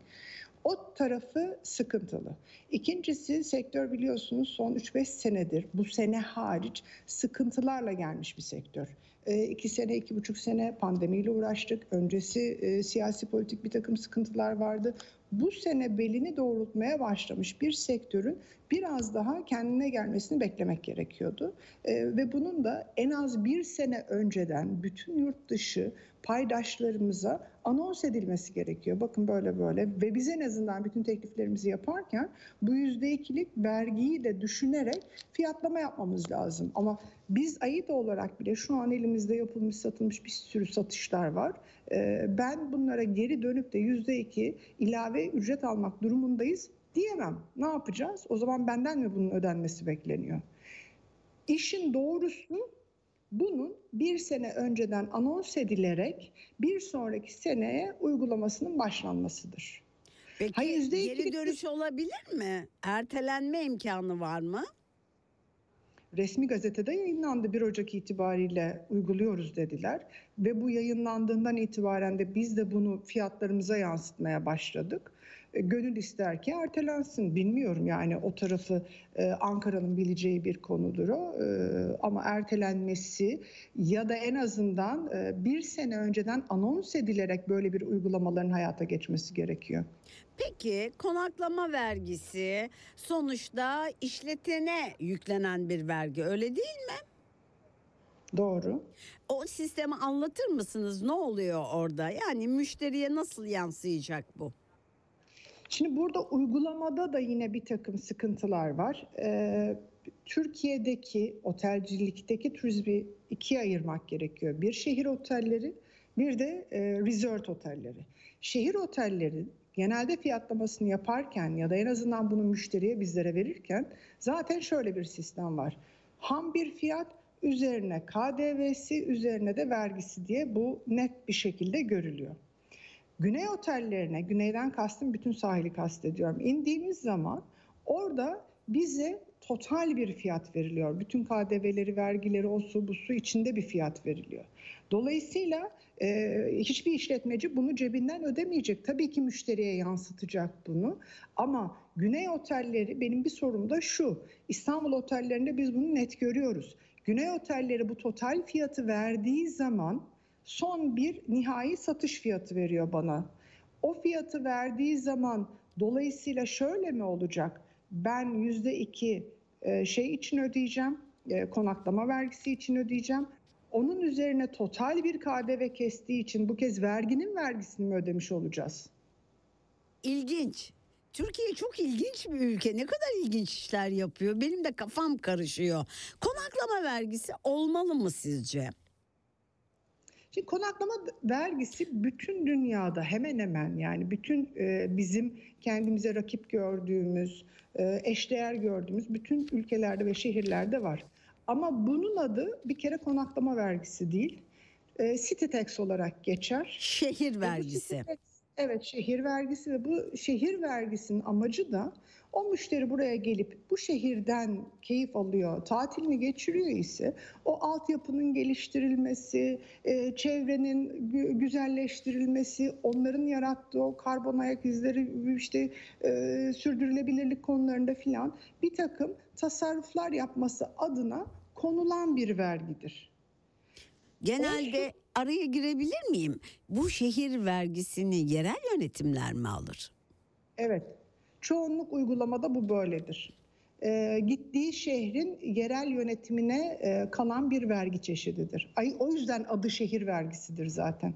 O tarafı sıkıntılı. İkincisi, sektör biliyorsunuz son üç beş senedir, bu sene hariç sıkıntılarla gelmiş bir sektör. E, iki sene, iki buçuk sene pandemiyle uğraştık. Öncesi e, siyasi politik bir takım sıkıntılar vardı. Bu sene belini doğrultmaya başlamış bir sektörün biraz daha kendine gelmesini beklemek gerekiyordu. E, ve bunun da en az bir sene önceden bütün yurt dışı paydaşlarımıza anons edilmesi gerekiyor. Bakın böyle böyle ve biz en azından bütün tekliflerimizi yaparken bu yüzde ikilik vergiyi de düşünerek fiyatlama yapmamız lazım. Ama biz AİDA olarak bile şu an elimizde yapılmış, satılmış bir sürü satışlar var. Ee, ben bunlara geri dönüp de yüzde iki ilave ücret almak durumundayız diyemem. Ne yapacağız? O zaman benden mi bunun ödenmesi bekleniyor? İşin doğrusu bunun bir sene önceden anons edilerek bir sonraki seneye uygulamasının başlanmasıdır. Peki Hayır, yüzde geri ikilik dönüş olabilir mi? Ertelenme imkanı var mı? Resmi gazetede yayınlandı, bir Ocak itibariyle uyguluyoruz dediler. ve bu yayınlandığından itibaren de biz de bunu fiyatlarımıza yansıtmaya başladık. E, gönül ister ki ertelensin. Bilmiyorum yani o tarafı e, Ankara'nın bileceği bir konudur o. E, ama ertelenmesi ya da en azından e, bir sene önceden anons edilerek böyle bir uygulamaların hayata geçmesi gerekiyor. Peki konaklama vergisi sonuçta işletene yüklenen bir vergi, öyle değil mi? Doğru. O sistemi anlatır mısınız? Ne oluyor orada? Yani müşteriye nasıl yansıyacak bu? Şimdi burada uygulamada da yine bir takım sıkıntılar var. Ee, Türkiye'deki otelcilikteki turizmi ikiye ayırmak gerekiyor. Bir şehir otelleri, bir de e, resort otelleri. Şehir otelleri genelde fiyatlamasını yaparken ya da en azından bunu müşteriye, bizlere verirken zaten şöyle bir sistem var. Ham bir fiyat, üzerine K D V'si, üzerine de vergisi diye bu net bir şekilde görülüyor. Güney otellerine, güneyden kastım bütün sahili kastediyorum. İndiğimiz zaman orada bize total bir fiyat veriliyor. Bütün K D V'leri, vergileri, o su bu su içinde bir fiyat veriliyor. Dolayısıyla e, hiçbir işletmeci bunu cebinden ödemeyecek. Tabii ki müşteriye yansıtacak bunu. Ama Güney otelleri, benim bir sorum da şu. İstanbul otellerinde biz bunu net görüyoruz. Güney otelleri bu total fiyatı verdiği zaman son bir nihai satış fiyatı veriyor bana. O fiyatı verdiği zaman dolayısıyla şöyle mi olacak? Ben yüzde iki şey için ödeyeceğim, konaklama vergisi için ödeyeceğim. Onun üzerine total bir K D V kestiği için bu kez verginin vergisini mi ödemiş olacağız? İlginç. Türkiye çok ilginç bir ülke. Ne kadar ilginç işler yapıyor. Benim de kafam karışıyor. Konaklama vergisi olmalı mı sizce? Şimdi konaklama vergisi bütün dünyada hemen hemen, yani bütün e, bizim kendimize rakip gördüğümüz, e, eşdeğer gördüğümüz bütün ülkelerde ve şehirlerde var. Ama bunun adı bir kere konaklama vergisi değil, e, city tax olarak geçer. Şehir vergisi. Tax, evet, şehir vergisi ve bu şehir vergisinin amacı da o müşteri buraya gelip bu şehirden keyif alıyor, tatilini geçiriyor ise o altyapının geliştirilmesi, e, çevrenin gü- güzelleştirilmesi, onların yarattığı o karbon ayak izleri, işte e, sürdürülebilirlik konularında filan bir takım tasarruflar yapması adına konulan bir vergidir. Genelde araya girebilir miyim? Bu şehir vergisini yerel yönetimler mi alır? Evet. Çoğunluk uygulamada bu böyledir. Ee, gittiği şehrin yerel yönetimine e, kalan bir vergi çeşididir. Ay, o yüzden adı şehir vergisidir zaten.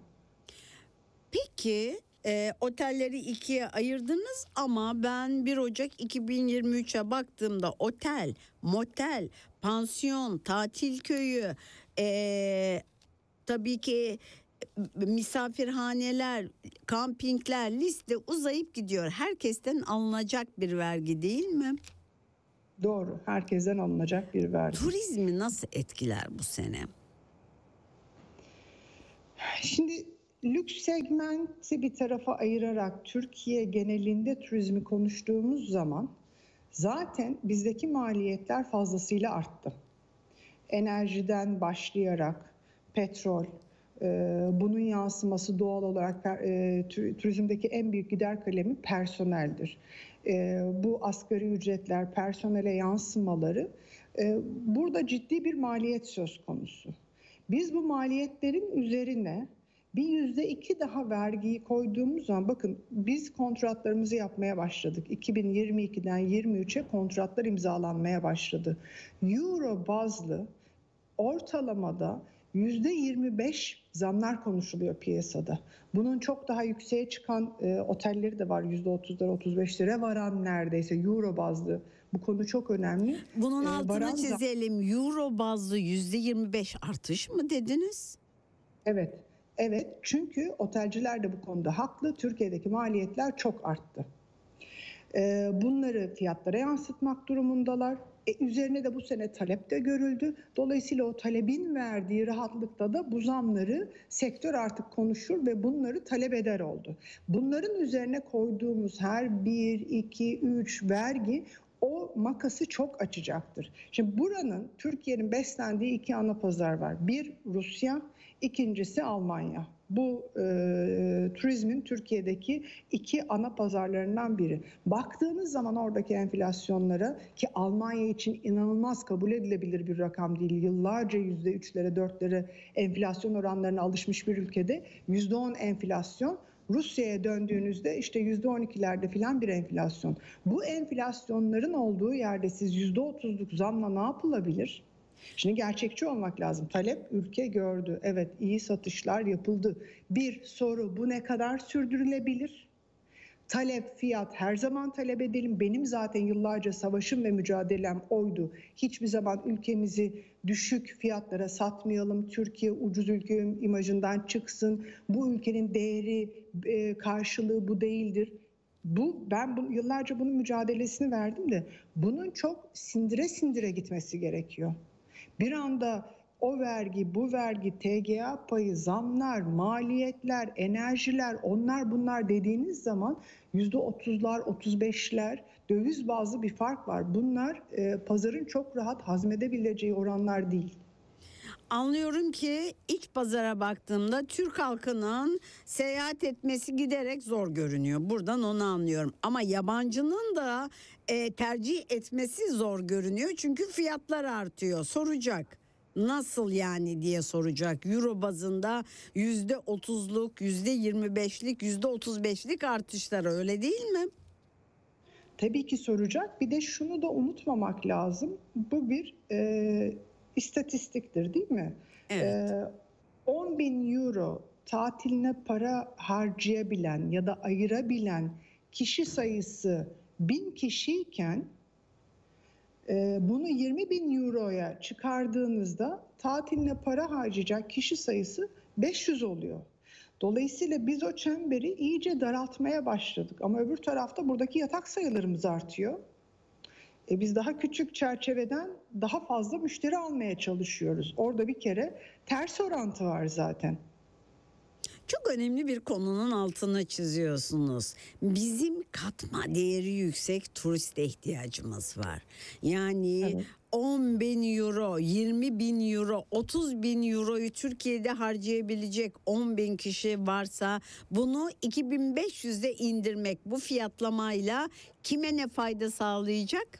Peki e, otelleri ikiye ayırdınız ama ben bir Ocak iki bin yirmi üçe baktığımda otel, motel, pansiyon, tatil köyü, e, tabii ki misafirhaneler, kampingler, liste uzayıp gidiyor. Herkesten alınacak bir vergi değil mi? Doğru. Herkesten alınacak bir vergi. Turizmi nasıl etkiler bu sene? Şimdi lüks segmenti bir tarafa ayırarak Türkiye genelinde turizmi konuştuğumuz zaman zaten bizdeki maliyetler fazlasıyla arttı. Enerjiden başlayarak petrol, bunun yansıması doğal olarak turizmdeki en büyük gider kalemi personeldir. Bu asgari ücretler, personele yansımaları, burada ciddi bir maliyet söz konusu. Biz bu maliyetlerin üzerine bir yüzde iki daha vergiyi koyduğumuz zaman, bakın biz kontratlarımızı yapmaya başladık. iki bin yirmi ikiden yirmi üçe kontratlar imzalanmaya başladı. Euro bazlı ortalamada yüzde yirmi beş zamlar konuşuluyor piyasada. Bunun çok daha yükseğe çıkan e, otelleri de var. yüzde otuzlara, otuz beşlere varan neredeyse euro bazlı. Bu konu çok önemli. Bunun E, altını varan çizelim. Euro bazlı yüzde yirmi beş artış mı dediniz? Evet, evet. Çünkü otelciler de bu konuda haklı. Türkiye'deki maliyetler çok arttı. E, bunları fiyatlara yansıtmak durumundalar. E, üzerine de bu sene talep de görüldü. Dolayısıyla o talebin verdiği rahatlıkta da bu zamları sektör artık konuşur ve bunları talep eder oldu. Bunların üzerine koyduğumuz her bir, iki, üç vergi o makası çok açacaktır. Şimdi buranın, Türkiye'nin beslendiği iki ana pazar var. Bir Rusya, İkincisi Almanya. Bu e, turizmin Türkiye'deki iki ana pazarlarından biri. Baktığınız zaman oradaki enflasyonlara, ki Almanya için inanılmaz kabul edilebilir bir rakam değil. Yıllarca yüzde üçlere, dörtlere enflasyon oranlarına alışmış bir ülkede yüzde on enflasyon. Rusya'ya döndüğünüzde işte yüzde on ikilerde falan bir enflasyon. Bu enflasyonların olduğu yerde siz yüzde otuzluk zamla ne yapılabilir? Şimdi gerçekçi olmak lazım. Talep ülke gördü. Evet, iyi satışlar yapıldı. Bir soru, bu ne kadar sürdürülebilir? Talep, fiyat her zaman talep edelim. Benim zaten yıllarca savaşım ve mücadelem oydu. Hiçbir zaman ülkemizi düşük fiyatlara satmayalım. Türkiye ucuz ülke imajından çıksın. Bu ülkenin değeri, karşılığı bu değildir. Bu, ben bu, yıllarca bunun mücadelesini verdim de bunun çok sindire sindire gitmesi gerekiyor. Bir anda o vergi, bu vergi, T G A payı, zamlar, maliyetler, enerjiler, onlar bunlar dediğiniz zaman yüzde otuzlar, otuz beşler döviz bazlı bir fark var. Bunlar e, pazarın çok rahat hazmedebileceği oranlar değil. Anlıyorum ki iç pazara baktığımda Türk halkının seyahat etmesi giderek zor görünüyor. Buradan onu anlıyorum. Ama yabancının da e, tercih etmesi zor görünüyor. Çünkü fiyatlar artıyor. Soracak. Nasıl yani diye soracak. Euro bazında yüzde otuzluk, yüzde yirmi beşlik, yüzde otuz beşlik artışlar, öyle değil mi? Tabii ki soracak. Bir de şunu da unutmamak lazım. Bu bir e, istatistiktir, değil mi? Evet. E, on bin euro tatiline para harcayabilen ya da ayırabilen kişi sayısı bin kişiyken e, bunu yirmi bin euroya çıkardığınızda tatiline para harcayacak kişi sayısı beş yüz oluyor. Dolayısıyla biz o çemberi iyice daraltmaya başladık. Ama öbür tarafta buradaki yatak sayılarımız artıyor. E biz daha küçük çerçeveden daha fazla müşteri almaya çalışıyoruz. Orada bir kere ters orantı var zaten. Çok önemli bir konunun altını çiziyorsunuz. Bizim katma değeri yüksek turiste ihtiyacımız var. Yani evet. on bin euro, yirmi bin euro, otuz bin euroyu Türkiye'de harcayabilecek on bin kişi varsa bunu iki bin beş yüze indirmek bu fiyatlamayla kime ne fayda sağlayacak?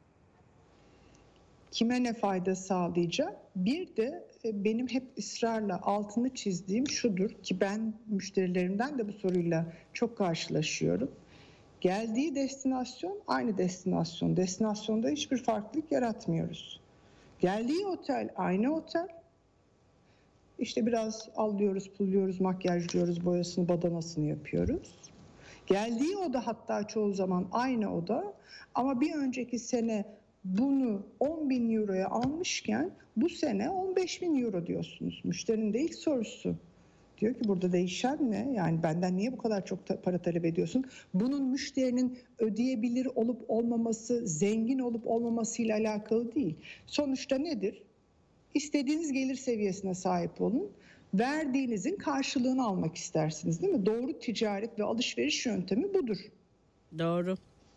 Kime ne fayda sağlayacak? Bir de benim hep ısrarla altını çizdiğim şudur ki ben müşterilerimden de bu soruyla çok karşılaşıyorum. Geldiği destinasyon aynı destinasyon. Destinasyonda hiçbir farklılık yaratmıyoruz. Geldiği otel aynı otel. İşte biraz allıyoruz, pulluyoruz, makyajlıyoruz, boyasını, badanasını yapıyoruz. Geldiği oda hatta çoğu zaman aynı oda ama bir önceki sene bunu on bin euroya almışken bu sene on beş bin euro diyorsunuz. Müşterinin de ilk sorusu. Diyor ki burada değişen ne? Yani benden niye bu kadar çok ta- para talep ediyorsun? Bunun müşterinin ödeyebilir olup olmaması, zengin olup olmamasıyla alakalı değil. Sonuçta nedir? İstediğiniz gelir seviyesine sahip olun. Verdiğinizin karşılığını almak istersiniz, değil mi? Doğru ticaret ve alışveriş yöntemi budur. Doğru.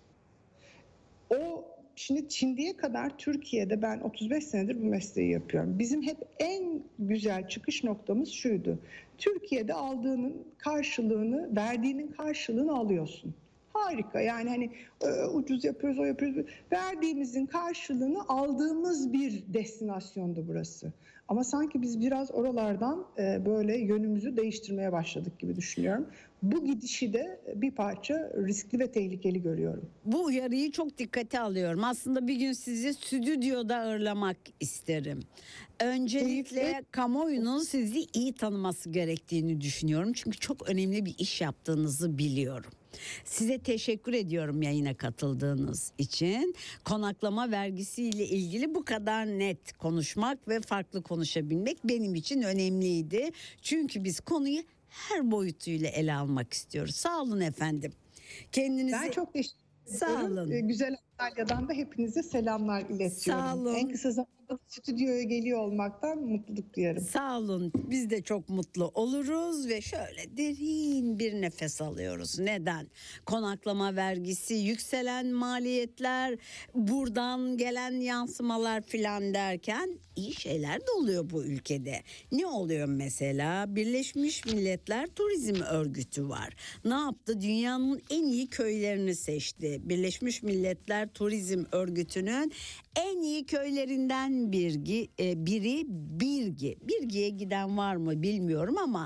O Şimdi şimdiye kadar Türkiye'de ben otuz beş senedir bu mesleği yapıyorum. Bizim hep en güzel çıkış noktamız şuydu. Türkiye'de aldığının karşılığını, verdiğinin karşılığını alıyorsun. Harika, yani hani e, ucuz yapıyoruz, o yapıyoruz. Verdiğimizin karşılığını aldığımız bir destinasyondu burası. Ama sanki biz biraz oralardan e, böyle yönümüzü değiştirmeye başladık gibi düşünüyorum. Bu gidişi de bir parça riskli ve tehlikeli görüyorum. Bu uyarıyı çok dikkate alıyorum. Aslında bir gün sizi stüdyoda ağırlamak isterim. Öncelikle Keyifli. kamuoyunun sizi iyi tanıması gerektiğini düşünüyorum. Çünkü çok önemli bir iş yaptığınızı biliyorum. Size teşekkür ediyorum yayına katıldığınız için. Konaklama vergisiyle ilgili bu kadar net konuşmak ve farklı konuşabilmek benim için önemliydi. Çünkü biz konuyu her boyutuyla ele almak istiyoruz. Sağ olun efendim. Kendinize... Ben çok teşekkür ederim. Sağ olun. Güzel Antalya'dan da hepinize selamlar iletiyorum. Sağ olun. En kısa zamanda stüdyoya geliyor olmaktan mutluluk duyarım. Sağ olun. Biz de çok mutlu oluruz ve şöyle derin bir nefes alıyoruz. Neden? Konaklama vergisi, yükselen maliyetler, buradan gelen yansımalar filan derken iyi şeyler de oluyor bu ülkede. Ne oluyor mesela? Birleşmiş Milletler Turizm Örgütü var. Ne yaptı? Dünyanın en iyi köylerini seçti. Birleşmiş Milletler Turizm Örgütü'nün en iyi köylerinden birgi, e, biri Birgi. Birgi'ye giden var mı bilmiyorum ama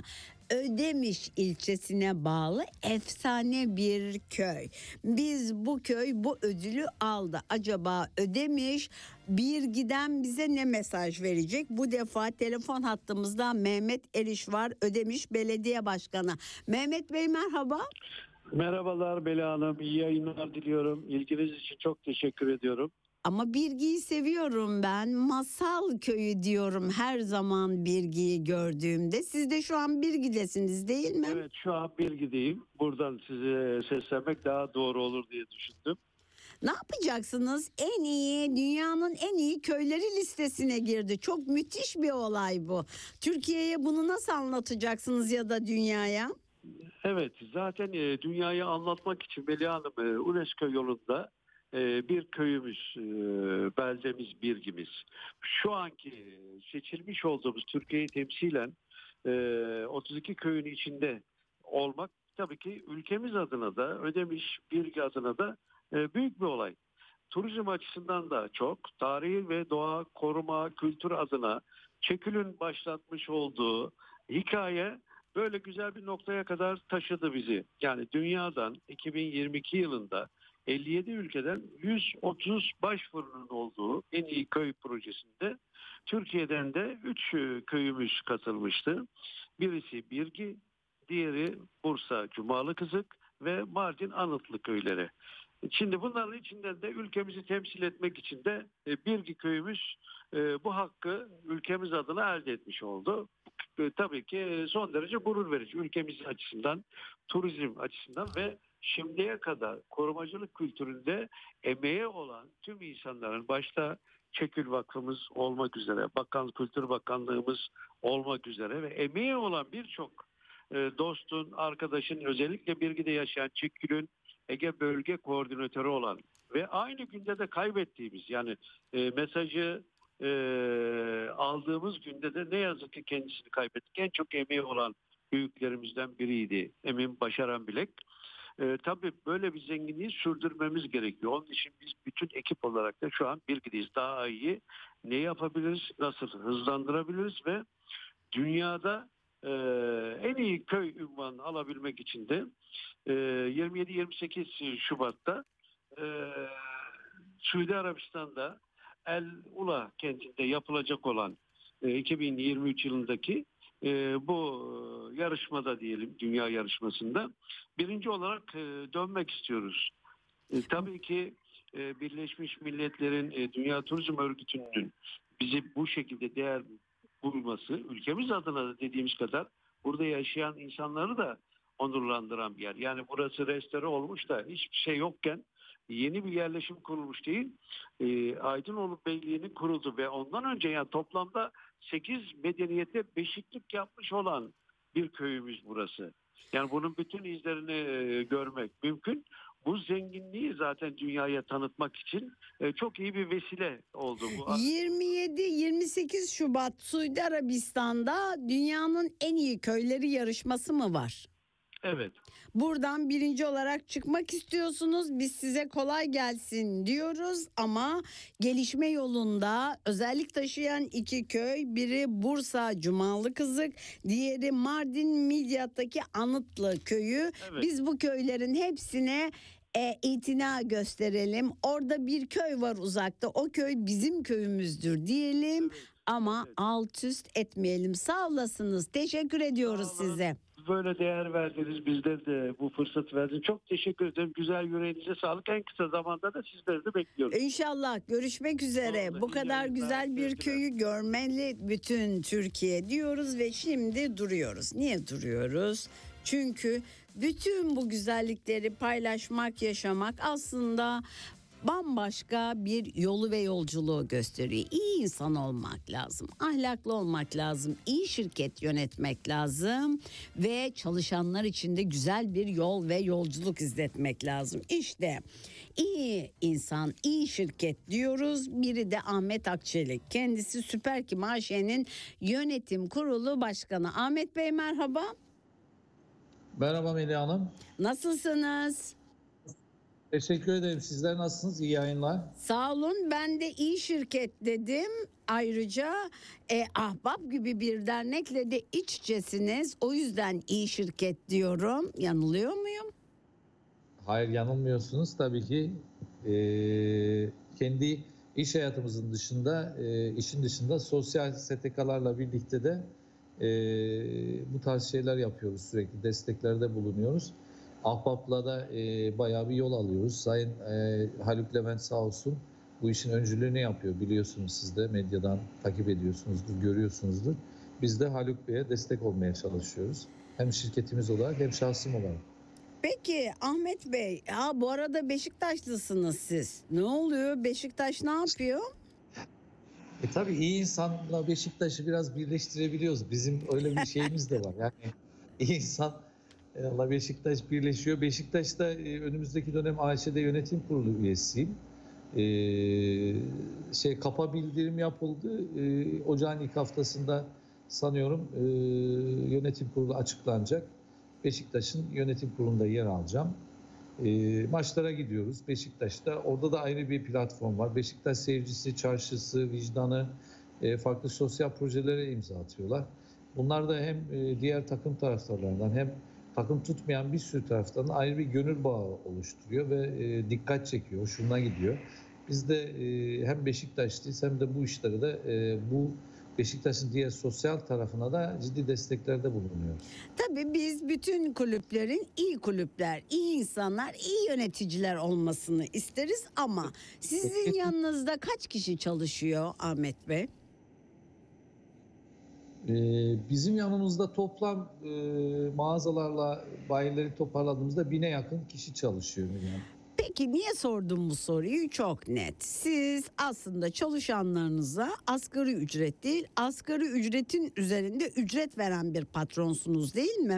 Ödemiş ilçesine bağlı efsane bir köy. Biz bu köy bu ödülü aldı. Acaba Ödemiş Birgi'den bize ne mesaj verecek? Bu defa telefon hattımızda Mehmet Eriş var, Ödemiş Belediye Başkanı. Mehmet Bey merhaba. Merhabalar Bela Hanım, iyi yayınlar diliyorum. İlginiz için çok teşekkür ediyorum. Ama Birgi'yi seviyorum ben. Masal köyü diyorum her zaman Birgi'yi gördüğümde. Siz de şu an Birgi'desiniz değil mi? Evet, şu an Birgi'deyim. Buradan size seslenmek daha doğru olur diye düşündüm. Ne yapacaksınız? En iyi, dünyanın en iyi köyleri listesine girdi. Çok müthiş bir olay bu. Türkiye'ye bunu nasıl anlatacaksınız ya da dünyaya? Evet, zaten e, dünyayı anlatmak için Bela Hanım e, UNESCO yolunda e, bir köyümüz, e, beldemiz, Birgi'miz. Şu anki seçilmiş olduğumuz Türkiye'yi temsilen e, otuz iki köyün içinde olmak tabii ki ülkemiz adına da, Ödemiş Birgi adına da e, büyük bir olay. Turizm açısından da çok, tarihi ve doğa koruma, kültür adına Çekül'ün başlatmış olduğu hikaye böyle güzel bir noktaya kadar taşıdı bizi. Yani dünyadan iki bin yirmi iki yılında elli yedi ülkeden yüz otuz başvurunun olduğu en iyi köy projesinde Türkiye'den de üç köyümüz katılmıştı. Birisi Birgi, diğeri Bursa Cumalıkızık ve Mardin Anıtlı köyleri. Şimdi bunların içinden de ülkemizi temsil etmek için de Birgi köyümüz bu hakkı ülkemiz adına elde etmiş oldu. Tabii ki son derece gurur verici ülkemiz açısından, turizm açısından ve şimdiye kadar korumacılık kültüründe emeği olan tüm insanların, başta Çekül Vakfımız olmak üzere, Bakan Kültür Bakanlığımız olmak üzere ve emeği olan birçok dostun, arkadaşın, özellikle Birgi'de yaşayan Çekül'ün Ege Bölge Koordinatörü olan ve aynı günde de kaybettiğimiz, yani e, mesajı e, aldığımız günde de ne yazık ki kendisini kaybettik. En çok emeği olan büyüklerimizden biriydi Emin Başaran Bilek. E, tabii böyle bir zenginliği sürdürmemiz gerekiyor. Onun için biz bütün ekip olarak da şu an Birgi'deyiz. Daha iyi ne yapabiliriz, nasıl hızlandırabiliriz ve dünyada e, en iyi köy ünvanını alabilmek için de e, yirmi yedi yirmi sekiz Şubat'ta e, Suudi Arabistan'da El Ula kentinde yapılacak olan e, iki bin yirmi üç yılındaki e, bu yarışmada diyelim, dünya yarışmasında birinci olarak e, dönmek istiyoruz. E, tabii ki e, Birleşmiş Milletler'in e, Dünya Turizm Örgütü'nün bizi bu şekilde değer bulması, ülkemiz adına da dediğimiz kadar burada yaşayan insanları da onurlandıran bir yer. Yani burası restore olmuş da hiçbir şey yokken yeni bir yerleşim kurulmuş değil. E, Aydınoğlu Beyliği'nin kuruldu ve ondan önce yani toplamda sekiz medeniyete beşiklik yapmış olan bir köyümüz burası. Yani bunun bütün izlerini e, görmek mümkün. Bu zenginliği zaten dünyaya tanıtmak için e, çok iyi bir vesile oldu bu. yirmi yedi yirmi sekiz Şubat Suudi Arabistan'da dünyanın en iyi köyleri yarışması mı var? Evet. Buradan birinci olarak çıkmak istiyorsunuz. Biz size kolay gelsin diyoruz ama gelişme yolunda özellik taşıyan iki köy, biri Bursa Cumalıkızık, diğeri Mardin Midyat'taki Anıtlı köyü. Evet. Biz bu köylerin hepsine e, itina gösterelim. Orada bir köy var uzakta. O köy bizim köyümüzdür diyelim. Evet. Ama Evet. alt üst etmeyelim. Sağ olasınız. Teşekkür ediyoruz Sağ olun. size. Böyle değer verdiniz, bizler de bu fırsatı verdiniz. Çok teşekkür ederim. Güzel yüreğinize sağlık. En kısa zamanda da sizleri de bekliyorum. İnşallah görüşmek üzere. Oldu, Bu iyi kadar yayınlar, güzel bir sevgiler. köyü görmeli bütün Türkiye diyoruz ve şimdi duruyoruz. Niye duruyoruz? Çünkü bütün bu güzellikleri paylaşmak, yaşamak aslında bambaşka bir yolu ve yolculuğu gösteriyor. İyi insan olmak lazım, ahlaklı olmak lazım, iyi şirket yönetmek lazım ve çalışanlar için de güzel bir yol ve yolculuk izletmek lazım. İşte iyi insan, iyi şirket diyoruz. Biri de Ahmet Akçelik. Kendisi Süperkim A Ş'nin yönetim kurulu başkanı. Ahmet Bey merhaba. Merhaba Melih Hanım. Nasılsınız? Teşekkür ederim. Sizler nasılsınız? İyi yayınlar. Sağ olun. Ben de iyi şirket dedim. Ayrıca e, Ahbap gibi bir dernekle de iç içesiniz. O yüzden iyi şirket diyorum. Yanılıyor muyum? Hayır, yanılmıyorsunuz. Tabii ki e, kendi iş hayatımızın dışında, e, işin dışında sosyal S T K'larla birlikte de e, bu tarz şeyler yapıyoruz. Sürekli desteklerde bulunuyoruz. Ahbap'la da e, bayağı bir yol alıyoruz. Sayın e, Haluk Levent sağ olsun bu işin öncülüğünü yapıyor. Biliyorsunuz, siz de medyadan takip ediyorsunuzdur, görüyorsunuzdur. Biz de Haluk Bey'e destek olmaya çalışıyoruz. Hem şirketimiz olarak hem şahsım olarak. Peki Ahmet Bey, ha bu arada Beşiktaşlısınız siz. Ne oluyor? Beşiktaş ne yapıyor? E tabii iyi insanla Beşiktaş'ı biraz birleştirebiliyoruz. Bizim öyle bir şeyimiz de var. Yani iyi insanla Beşiktaş birleşiyor. Beşiktaş'ta e, önümüzdeki dönem A Ş D Yönetim Kurulu üyesiyim. E, şey kapa bildirim yapıldı. E, ocağın ilk haftasında sanıyorum e, yönetim kurulu açıklanacak. Beşiktaş'ın yönetim kurulunda yer alacağım. E, maçlara gidiyoruz Beşiktaş'ta. Orada da ayrı bir platform var. Beşiktaş seyircisi, çarşısı, vicdanı, e, farklı sosyal projelere imza atıyorlar. Bunlar da hem e, diğer takım taraftarlarından hem takım tutmayan bir sürü taraftan ayrı bir gönül bağı oluşturuyor ve e, dikkat çekiyor, hoşuna gidiyor. Biz de e, hem Beşiktaşlıyız hem de bu işlere de e, bu Beşiktaş'ın diğer sosyal tarafına da ciddi desteklerde bulunuyoruz. Tabii biz bütün kulüplerin iyi kulüpler, iyi insanlar, iyi yöneticiler olmasını isteriz ama sizin yanınızda kaç kişi çalışıyor Ahmet Bey? Ee, bizim yanımızda toplam e, mağazalarla bayileri toparladığımızda bine yakın kişi çalışıyor. Yani. Peki niye sordum bu soruyu? Çok net. Siz aslında çalışanlarınıza asgari ücret değil, asgari ücretin üzerinde ücret veren bir patronsunuz değil mi?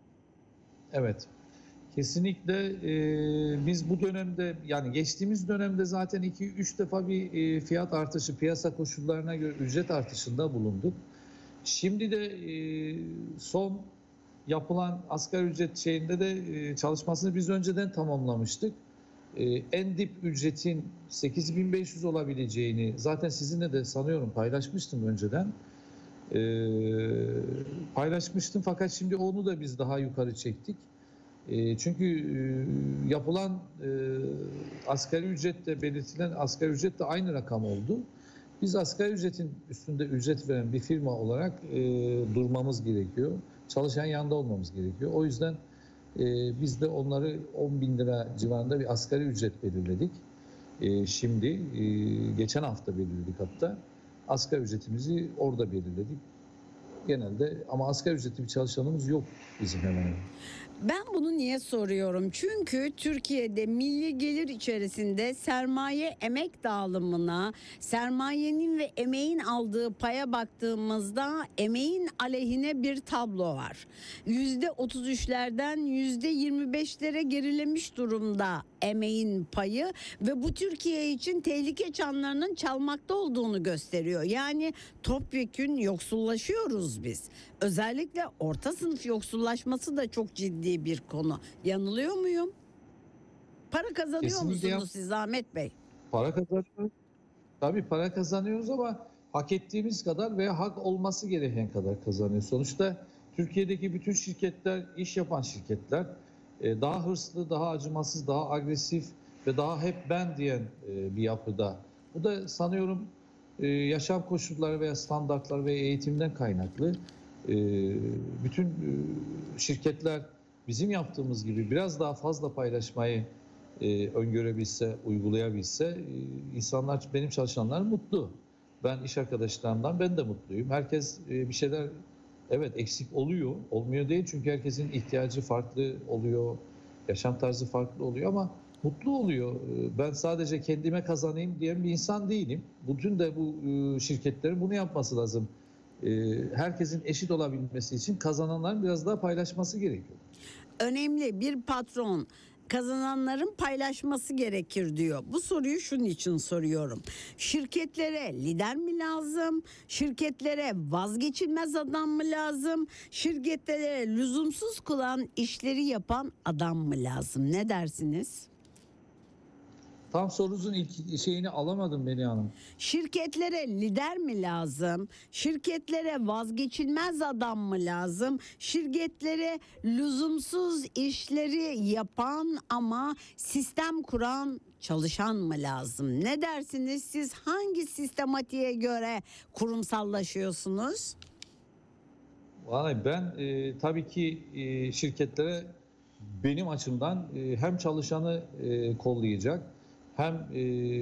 Evet. Kesinlikle e, biz bu dönemde, yani geçtiğimiz dönemde zaten iki üç defa bir e, fiyat artışı, piyasa koşullarına göre ücret artışında bulunduk. Şimdi de e, son yapılan asgari ücret şeyinde de e, çalışmasını biz önceden tamamlamıştık. E, en dip ücretin sekiz bin beş yüz olabileceğini zaten sizinle de sanıyorum paylaşmıştım önceden. E, paylaşmıştım fakat şimdi onu da biz daha yukarı çektik. E, çünkü e, yapılan e, asgari ücretle belirtilen asgari ücret de aynı rakam oldu. Biz asgari ücretin üstünde ücret veren bir firma olarak e, durmamız gerekiyor. Çalışan yanında olmamız gerekiyor. O yüzden e, biz de onları on bin lira civarında bir asgari ücret belirledik. E, şimdi e, geçen hafta belirledik hatta. Asgari ücretimizi orada belirledik. Genelde ama asgari ücretli bir çalışanımız yok bizim hemen hemen. Ben bunu niye soruyorum? Çünkü Türkiye'de milli gelir içerisinde sermaye emek dağılımına, sermayenin ve emeğin aldığı paya baktığımızda emeğin aleyhine bir tablo var. yüzde otuz üçlerden yüzde yirmi beşlere gerilemiş durumda emeğin payı ve bu Türkiye için tehlike çanlarının çalmakta olduğunu gösteriyor. Yani topyekün yoksullaşıyoruz biz. Özellikle orta sınıf yoksullaşması da çok ciddi bir konu. Yanılıyor muyum? Para kazanıyor Kesinlikle musunuz yap- siz Ahmet Bey? Para kazanıyoruz. Tabii para kazanıyoruz ama hak ettiğimiz kadar veya hak olması gereken kadar kazanıyoruz. Sonuçta Türkiye'deki bütün şirketler, iş yapan şirketler e, daha hırslı, daha acımasız, daha agresif ve daha hep ben diyen e, bir yapıda. Bu da sanıyorum e, yaşam koşulları veya standartlar ve eğitimden kaynaklı. E, bütün e, şirketler bizim yaptığımız gibi biraz daha fazla paylaşmayı e, öngörebilse, uygulayabilse e, insanlar, benim çalışanlar mutlu. Ben iş arkadaşlarımdan ben de mutluyum. Herkes e, bir şeyler evet eksik oluyor, olmuyor değil çünkü herkesin ihtiyacı farklı oluyor. Yaşam tarzı farklı oluyor ama mutlu oluyor. E, Ben sadece kendime kazanayım diyen bir insan değilim. Bütün de bu e, şirketlerin bunu yapması lazım. E, Herkesin eşit olabilmesi için kazananların biraz daha paylaşması gerekiyor. Önemli bir patron kazananların paylaşması gerekir diyor. Bu soruyu şunun için soruyorum. Şirketlere lider mi lazım? Şirketlere vazgeçilmez adam mı lazım? Şirketlere lüzumsuz kılan işleri yapan adam mı lazım? Ne dersiniz? Tam sorunuzun ilk şeyini alamadım Beni Hanım. Şirketlere lider mi lazım? Şirketlere vazgeçilmez adam mı lazım? Şirketlere lüzumsuz işleri yapan ama sistem kuran çalışan mı lazım? Ne dersiniz? Siz hangi sistematiğe göre kurumsallaşıyorsunuz? Vallahi ben e, tabii ki e, şirketlere benim açımdan e, hem çalışanı e, kollayacak, hem e,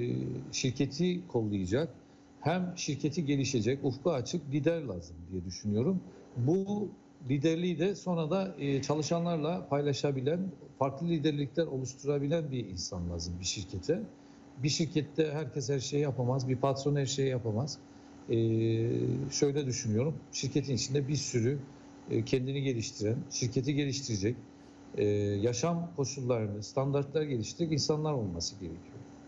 şirketi kollayacak, hem şirketi gelişecek, ufku açık lider lazım diye düşünüyorum. Bu liderliği de sonra da e, çalışanlarla paylaşabilen, farklı liderlikler oluşturabilen bir insan lazım bir şirkete. Bir şirkette herkes her şeyi yapamaz, bir patron her şeyi yapamaz. Ee, şöyle düşünüyorum, şirketin içinde bir sürü e, kendini geliştiren, şirketi geliştirecek, e, yaşam koşullarını, standartlar geliştirecek insanlar olması gerekiyor.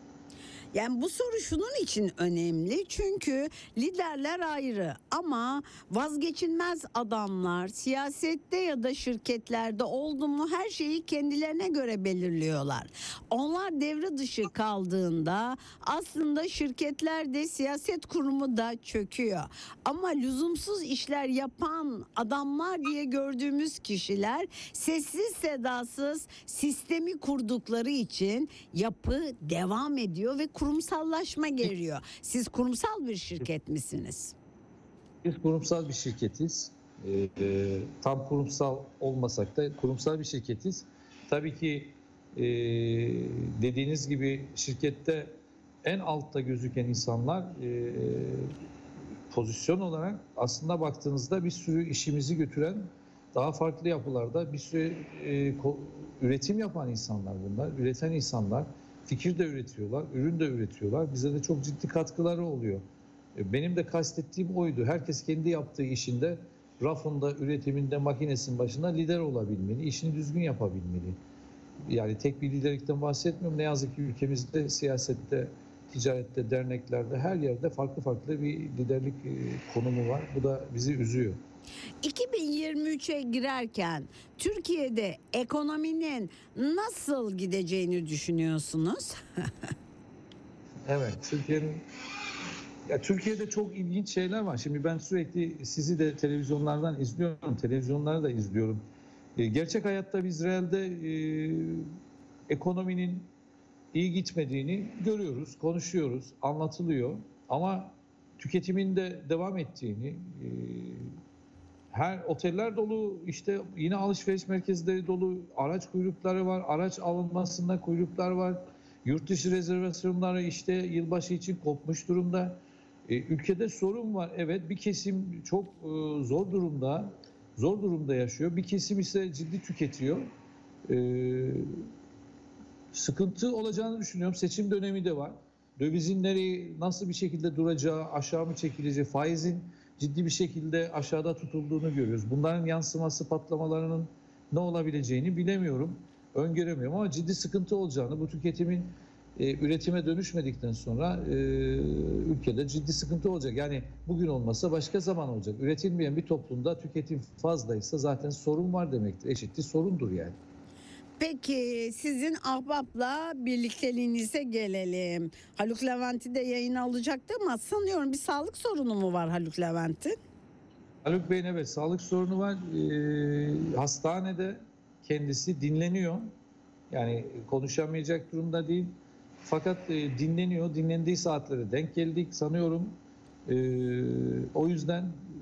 Yani bu soru şunun için önemli çünkü liderler ayrı ama vazgeçilmez adamlar siyasette ya da şirketlerde oldu mu her şeyi kendilerine göre belirliyorlar. Onlar devre dışı kaldığında aslında şirketler de siyaset kurumu da çöküyor. Ama lüzumsuz işler yapan adamlar diye gördüğümüz kişiler sessiz sedasız sistemi kurdukları için yapı devam ediyor ve kurumsallaşma geliyor. Siz kurumsal bir şirket misiniz? Biz kurumsal bir şirketiz. E, e, tam kurumsal olmasak da kurumsal bir şirketiz. Tabii ki e, dediğiniz gibi şirkette en altta gözüken insanlar e, pozisyon olarak aslında baktığınızda bir sürü işimizi götüren daha farklı yapılarda bir sürü e, ko- üretim yapan insanlar bunlar. Üreten insanlar. Fikir de üretiyorlar, ürün de üretiyorlar. Bize de çok ciddi katkıları oluyor. Benim de kastettiğim oydu. Herkes kendi yaptığı işinde, rafında, üretiminde, makinesinin başında lider olabilmeli, işini düzgün yapabilmeli. Yani tek bir liderlikten bahsetmiyorum. Ne yazık ki ülkemizde siyasette, ticarette, derneklerde, her yerde farklı farklı bir liderlik konumu var. Bu da bizi üzüyor. iki bin yirmi üçe girerken Türkiye'de ekonominin nasıl gideceğini düşünüyorsunuz? Evet, Türkiye'nin ya Türkiye'de çok ilginç şeyler var. Şimdi ben sürekli sizi de televizyonlardan izliyorum, televizyonları da izliyorum. E, gerçek hayatta biz realde e, ekonominin iyi gitmediğini görüyoruz, konuşuyoruz, anlatılıyor. Ama tüketimin de devam ettiğini, e, her oteller dolu, işte yine alışveriş merkezleri dolu, araç kuyrukları var, araç alınmasında kuyruklar var. Yurt dışı rezervasyonları işte yılbaşı için kopmuş durumda. E, ülkede sorun var. Evet, bir kesim çok e, zor durumda, zor durumda yaşıyor. Bir kesim ise ciddi tüketiyor. E, sıkıntı olacağını düşünüyorum. Seçim dönemi de var. Dövizin nereye, nasıl bir şekilde duracağı, aşağı mı çekileceği, faizin ciddi bir şekilde aşağıda tutulduğunu görüyoruz. Bunların yansıması, patlamalarının ne olabileceğini bilemiyorum, öngöremiyorum ama ciddi sıkıntı olacağını, bu tüketimin e, üretime dönüşmedikten sonra e, ülkede ciddi sıkıntı olacak. Yani bugün olmasa başka zaman olacak. Üretilmeyen bir toplumda tüketim fazlaysa zaten sorun var demektir. Eşittir sorundur yani. Peki sizin Ahbap'la birlikteliğinize gelelim. Haluk Levent'i de yayına alacaktı ama sanıyorum bir sağlık sorunu mu var Haluk Levent'in? Haluk Bey'in evet sağlık sorunu var. Ee, hastanede kendisi dinleniyor. Yani konuşamayacak durumda değil. Fakat e, dinleniyor. Dinlendiği saatlere denk geldik sanıyorum. Ee, o yüzden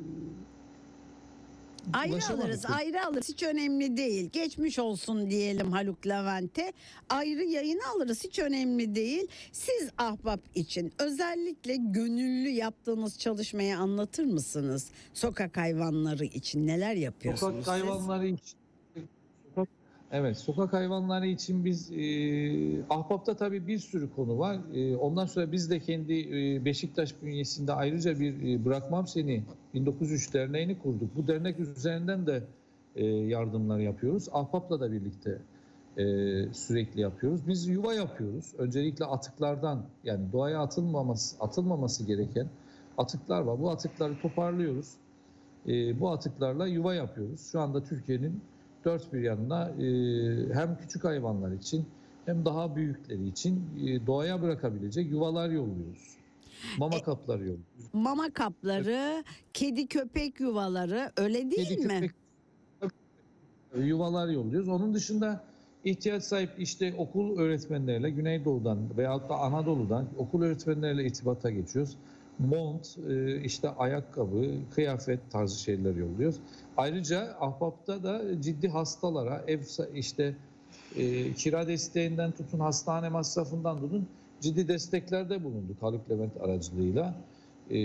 Ayrı ulaşamadık. alırız, ayrı alırız. Hiç önemli değil. Geçmiş olsun diyelim Haluk Levent'e. Ayrı yayını alırız. Hiç önemli değil. Siz Ahbap için özellikle gönüllü yaptığınız çalışmayı anlatır mısınız? Sokak hayvanları için neler yapıyorsunuz Sokak siz? hayvanları için sokak, Evet, sokak hayvanları için biz e, Ahbap'ta tabii bir sürü konu var. E, ondan sonra biz de kendi e, Beşiktaş bünyesinde ayrıca bir e, Bırakmam Seni bin dokuz yüz üç derneğini kurduk. Bu dernek üzerinden de e, yardımlar yapıyoruz. Ahbap'la da birlikte e, sürekli yapıyoruz. Biz yuva yapıyoruz. Öncelikle atıklardan, yani doğaya atılmaması, atılmaması gereken atıklar var. Bu atıkları toparlıyoruz. E, bu atıklarla yuva yapıyoruz. Şu anda Türkiye'nin dört bir yanına e, hem küçük hayvanlar için hem daha büyükleri için e, doğaya bırakabilecek yuvalar yolluyoruz. Mama kapları yolluyoruz. Mama kapları, kedi köpek yuvaları, öyle değil Kedi, mi? köpek yuvalar yolluyoruz. Onun dışında ihtiyaç sahip işte okul öğretmenleriyle Güneydoğu'dan veyahut da Anadolu'dan okul öğretmenleriyle irtibata geçiyoruz. Mont, e, işte ayakkabı, kıyafet tarzı şeyler yolluyoruz. Ayrıca Ahbap'ta da ciddi hastalara ev işte e, kira desteğinden tutun, hastane masrafından tutun ciddi desteklerde bulunduk Haluk Levent aracılığıyla. E,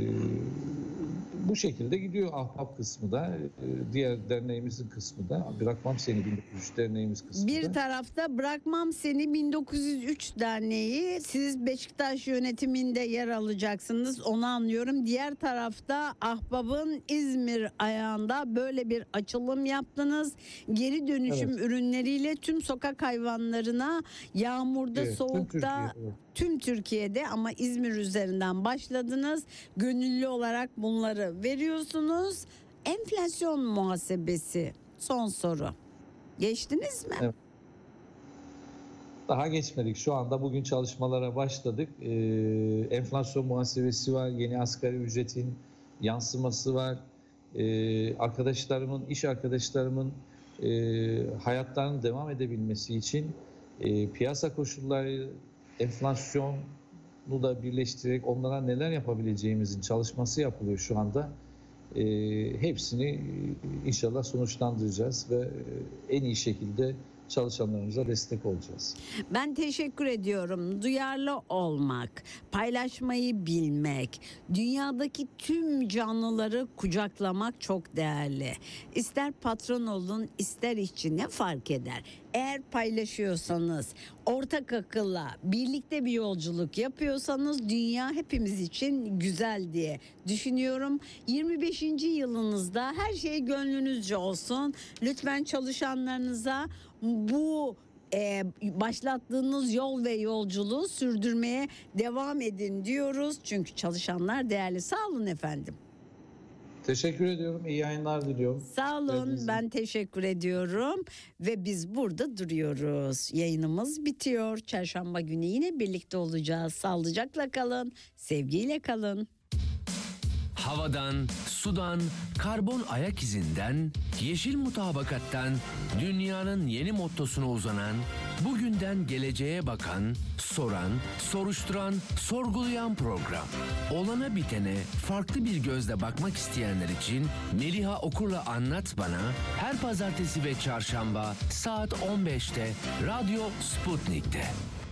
bu şekilde gidiyor Ahbap kısmı da, e, diğer derneğimizin kısmı da, Bırakmam Seni bin dokuz yüz üç derneğimiz kısmı Bir da. tarafta Bırakmam Seni bin dokuz yüz üç derneği, siz Beşiktaş yönetiminde yer alacaksınız, onu anlıyorum. Diğer tarafta Ahbap'ın İzmir ayağında böyle bir açılım yaptınız. Geri dönüşüm Evet. ürünleriyle tüm sokak hayvanlarına yağmurda, Evet, tüm soğukta, Türkiye, evet. tüm Türkiye'de ama İzmir üzerinden başladınız. Gönüllü olarak bunları veriyorsunuz. Enflasyon muhasebesi son soru. Geçtiniz mi? Evet. Daha geçmedik. Şu anda bugün çalışmalara başladık. Ee, enflasyon muhasebesi var. Yeni asgari ücretin yansıması var. Ee, arkadaşlarımın, iş arkadaşlarımın e, hayatlarının devam edebilmesi için e, piyasa koşulları, enflasyonu da birleştirerek onlara neler yapabileceğimizin çalışması yapılıyor şu anda. E, hepsini inşallah sonuçlandıracağız ve en iyi şekilde çalışanlarımıza destek olacağız. Ben teşekkür ediyorum. Duyarlı olmak, paylaşmayı bilmek, dünyadaki tüm canlıları kucaklamak çok değerli. İster patron olun, ister işçi, ne fark eder? Eğer paylaşıyorsanız, ortak akılla birlikte bir yolculuk yapıyorsanız dünya hepimiz için güzel diye düşünüyorum. yirmi beşinci yılınızda her şey gönlünüzce olsun. Lütfen çalışanlarınıza bu e, başlattığınız yol ve yolculuğu sürdürmeye devam edin diyoruz. Çünkü çalışanlar değerli. Sağ olun efendim. Teşekkür ediyorum. İyi yayınlar diliyorum. Sağ olun. Hepinizin. Ben teşekkür ediyorum. Ve biz burada duruyoruz. Yayınımız bitiyor. Çarşamba günü yine birlikte olacağız. Sağlıcakla kalın. Sevgiyle kalın. Havadan, sudan, karbon ayak izinden, yeşil mutabakattan dünyanın yeni mottosuna uzanan, bugünden geleceğe bakan, soran, soruşturan, sorgulayan program. Olana bitene farklı bir gözle bakmak isteyenler için Meliha Okur'la Anlat Bana her pazartesi ve çarşamba saat on beşte Radyo Sputnik'te.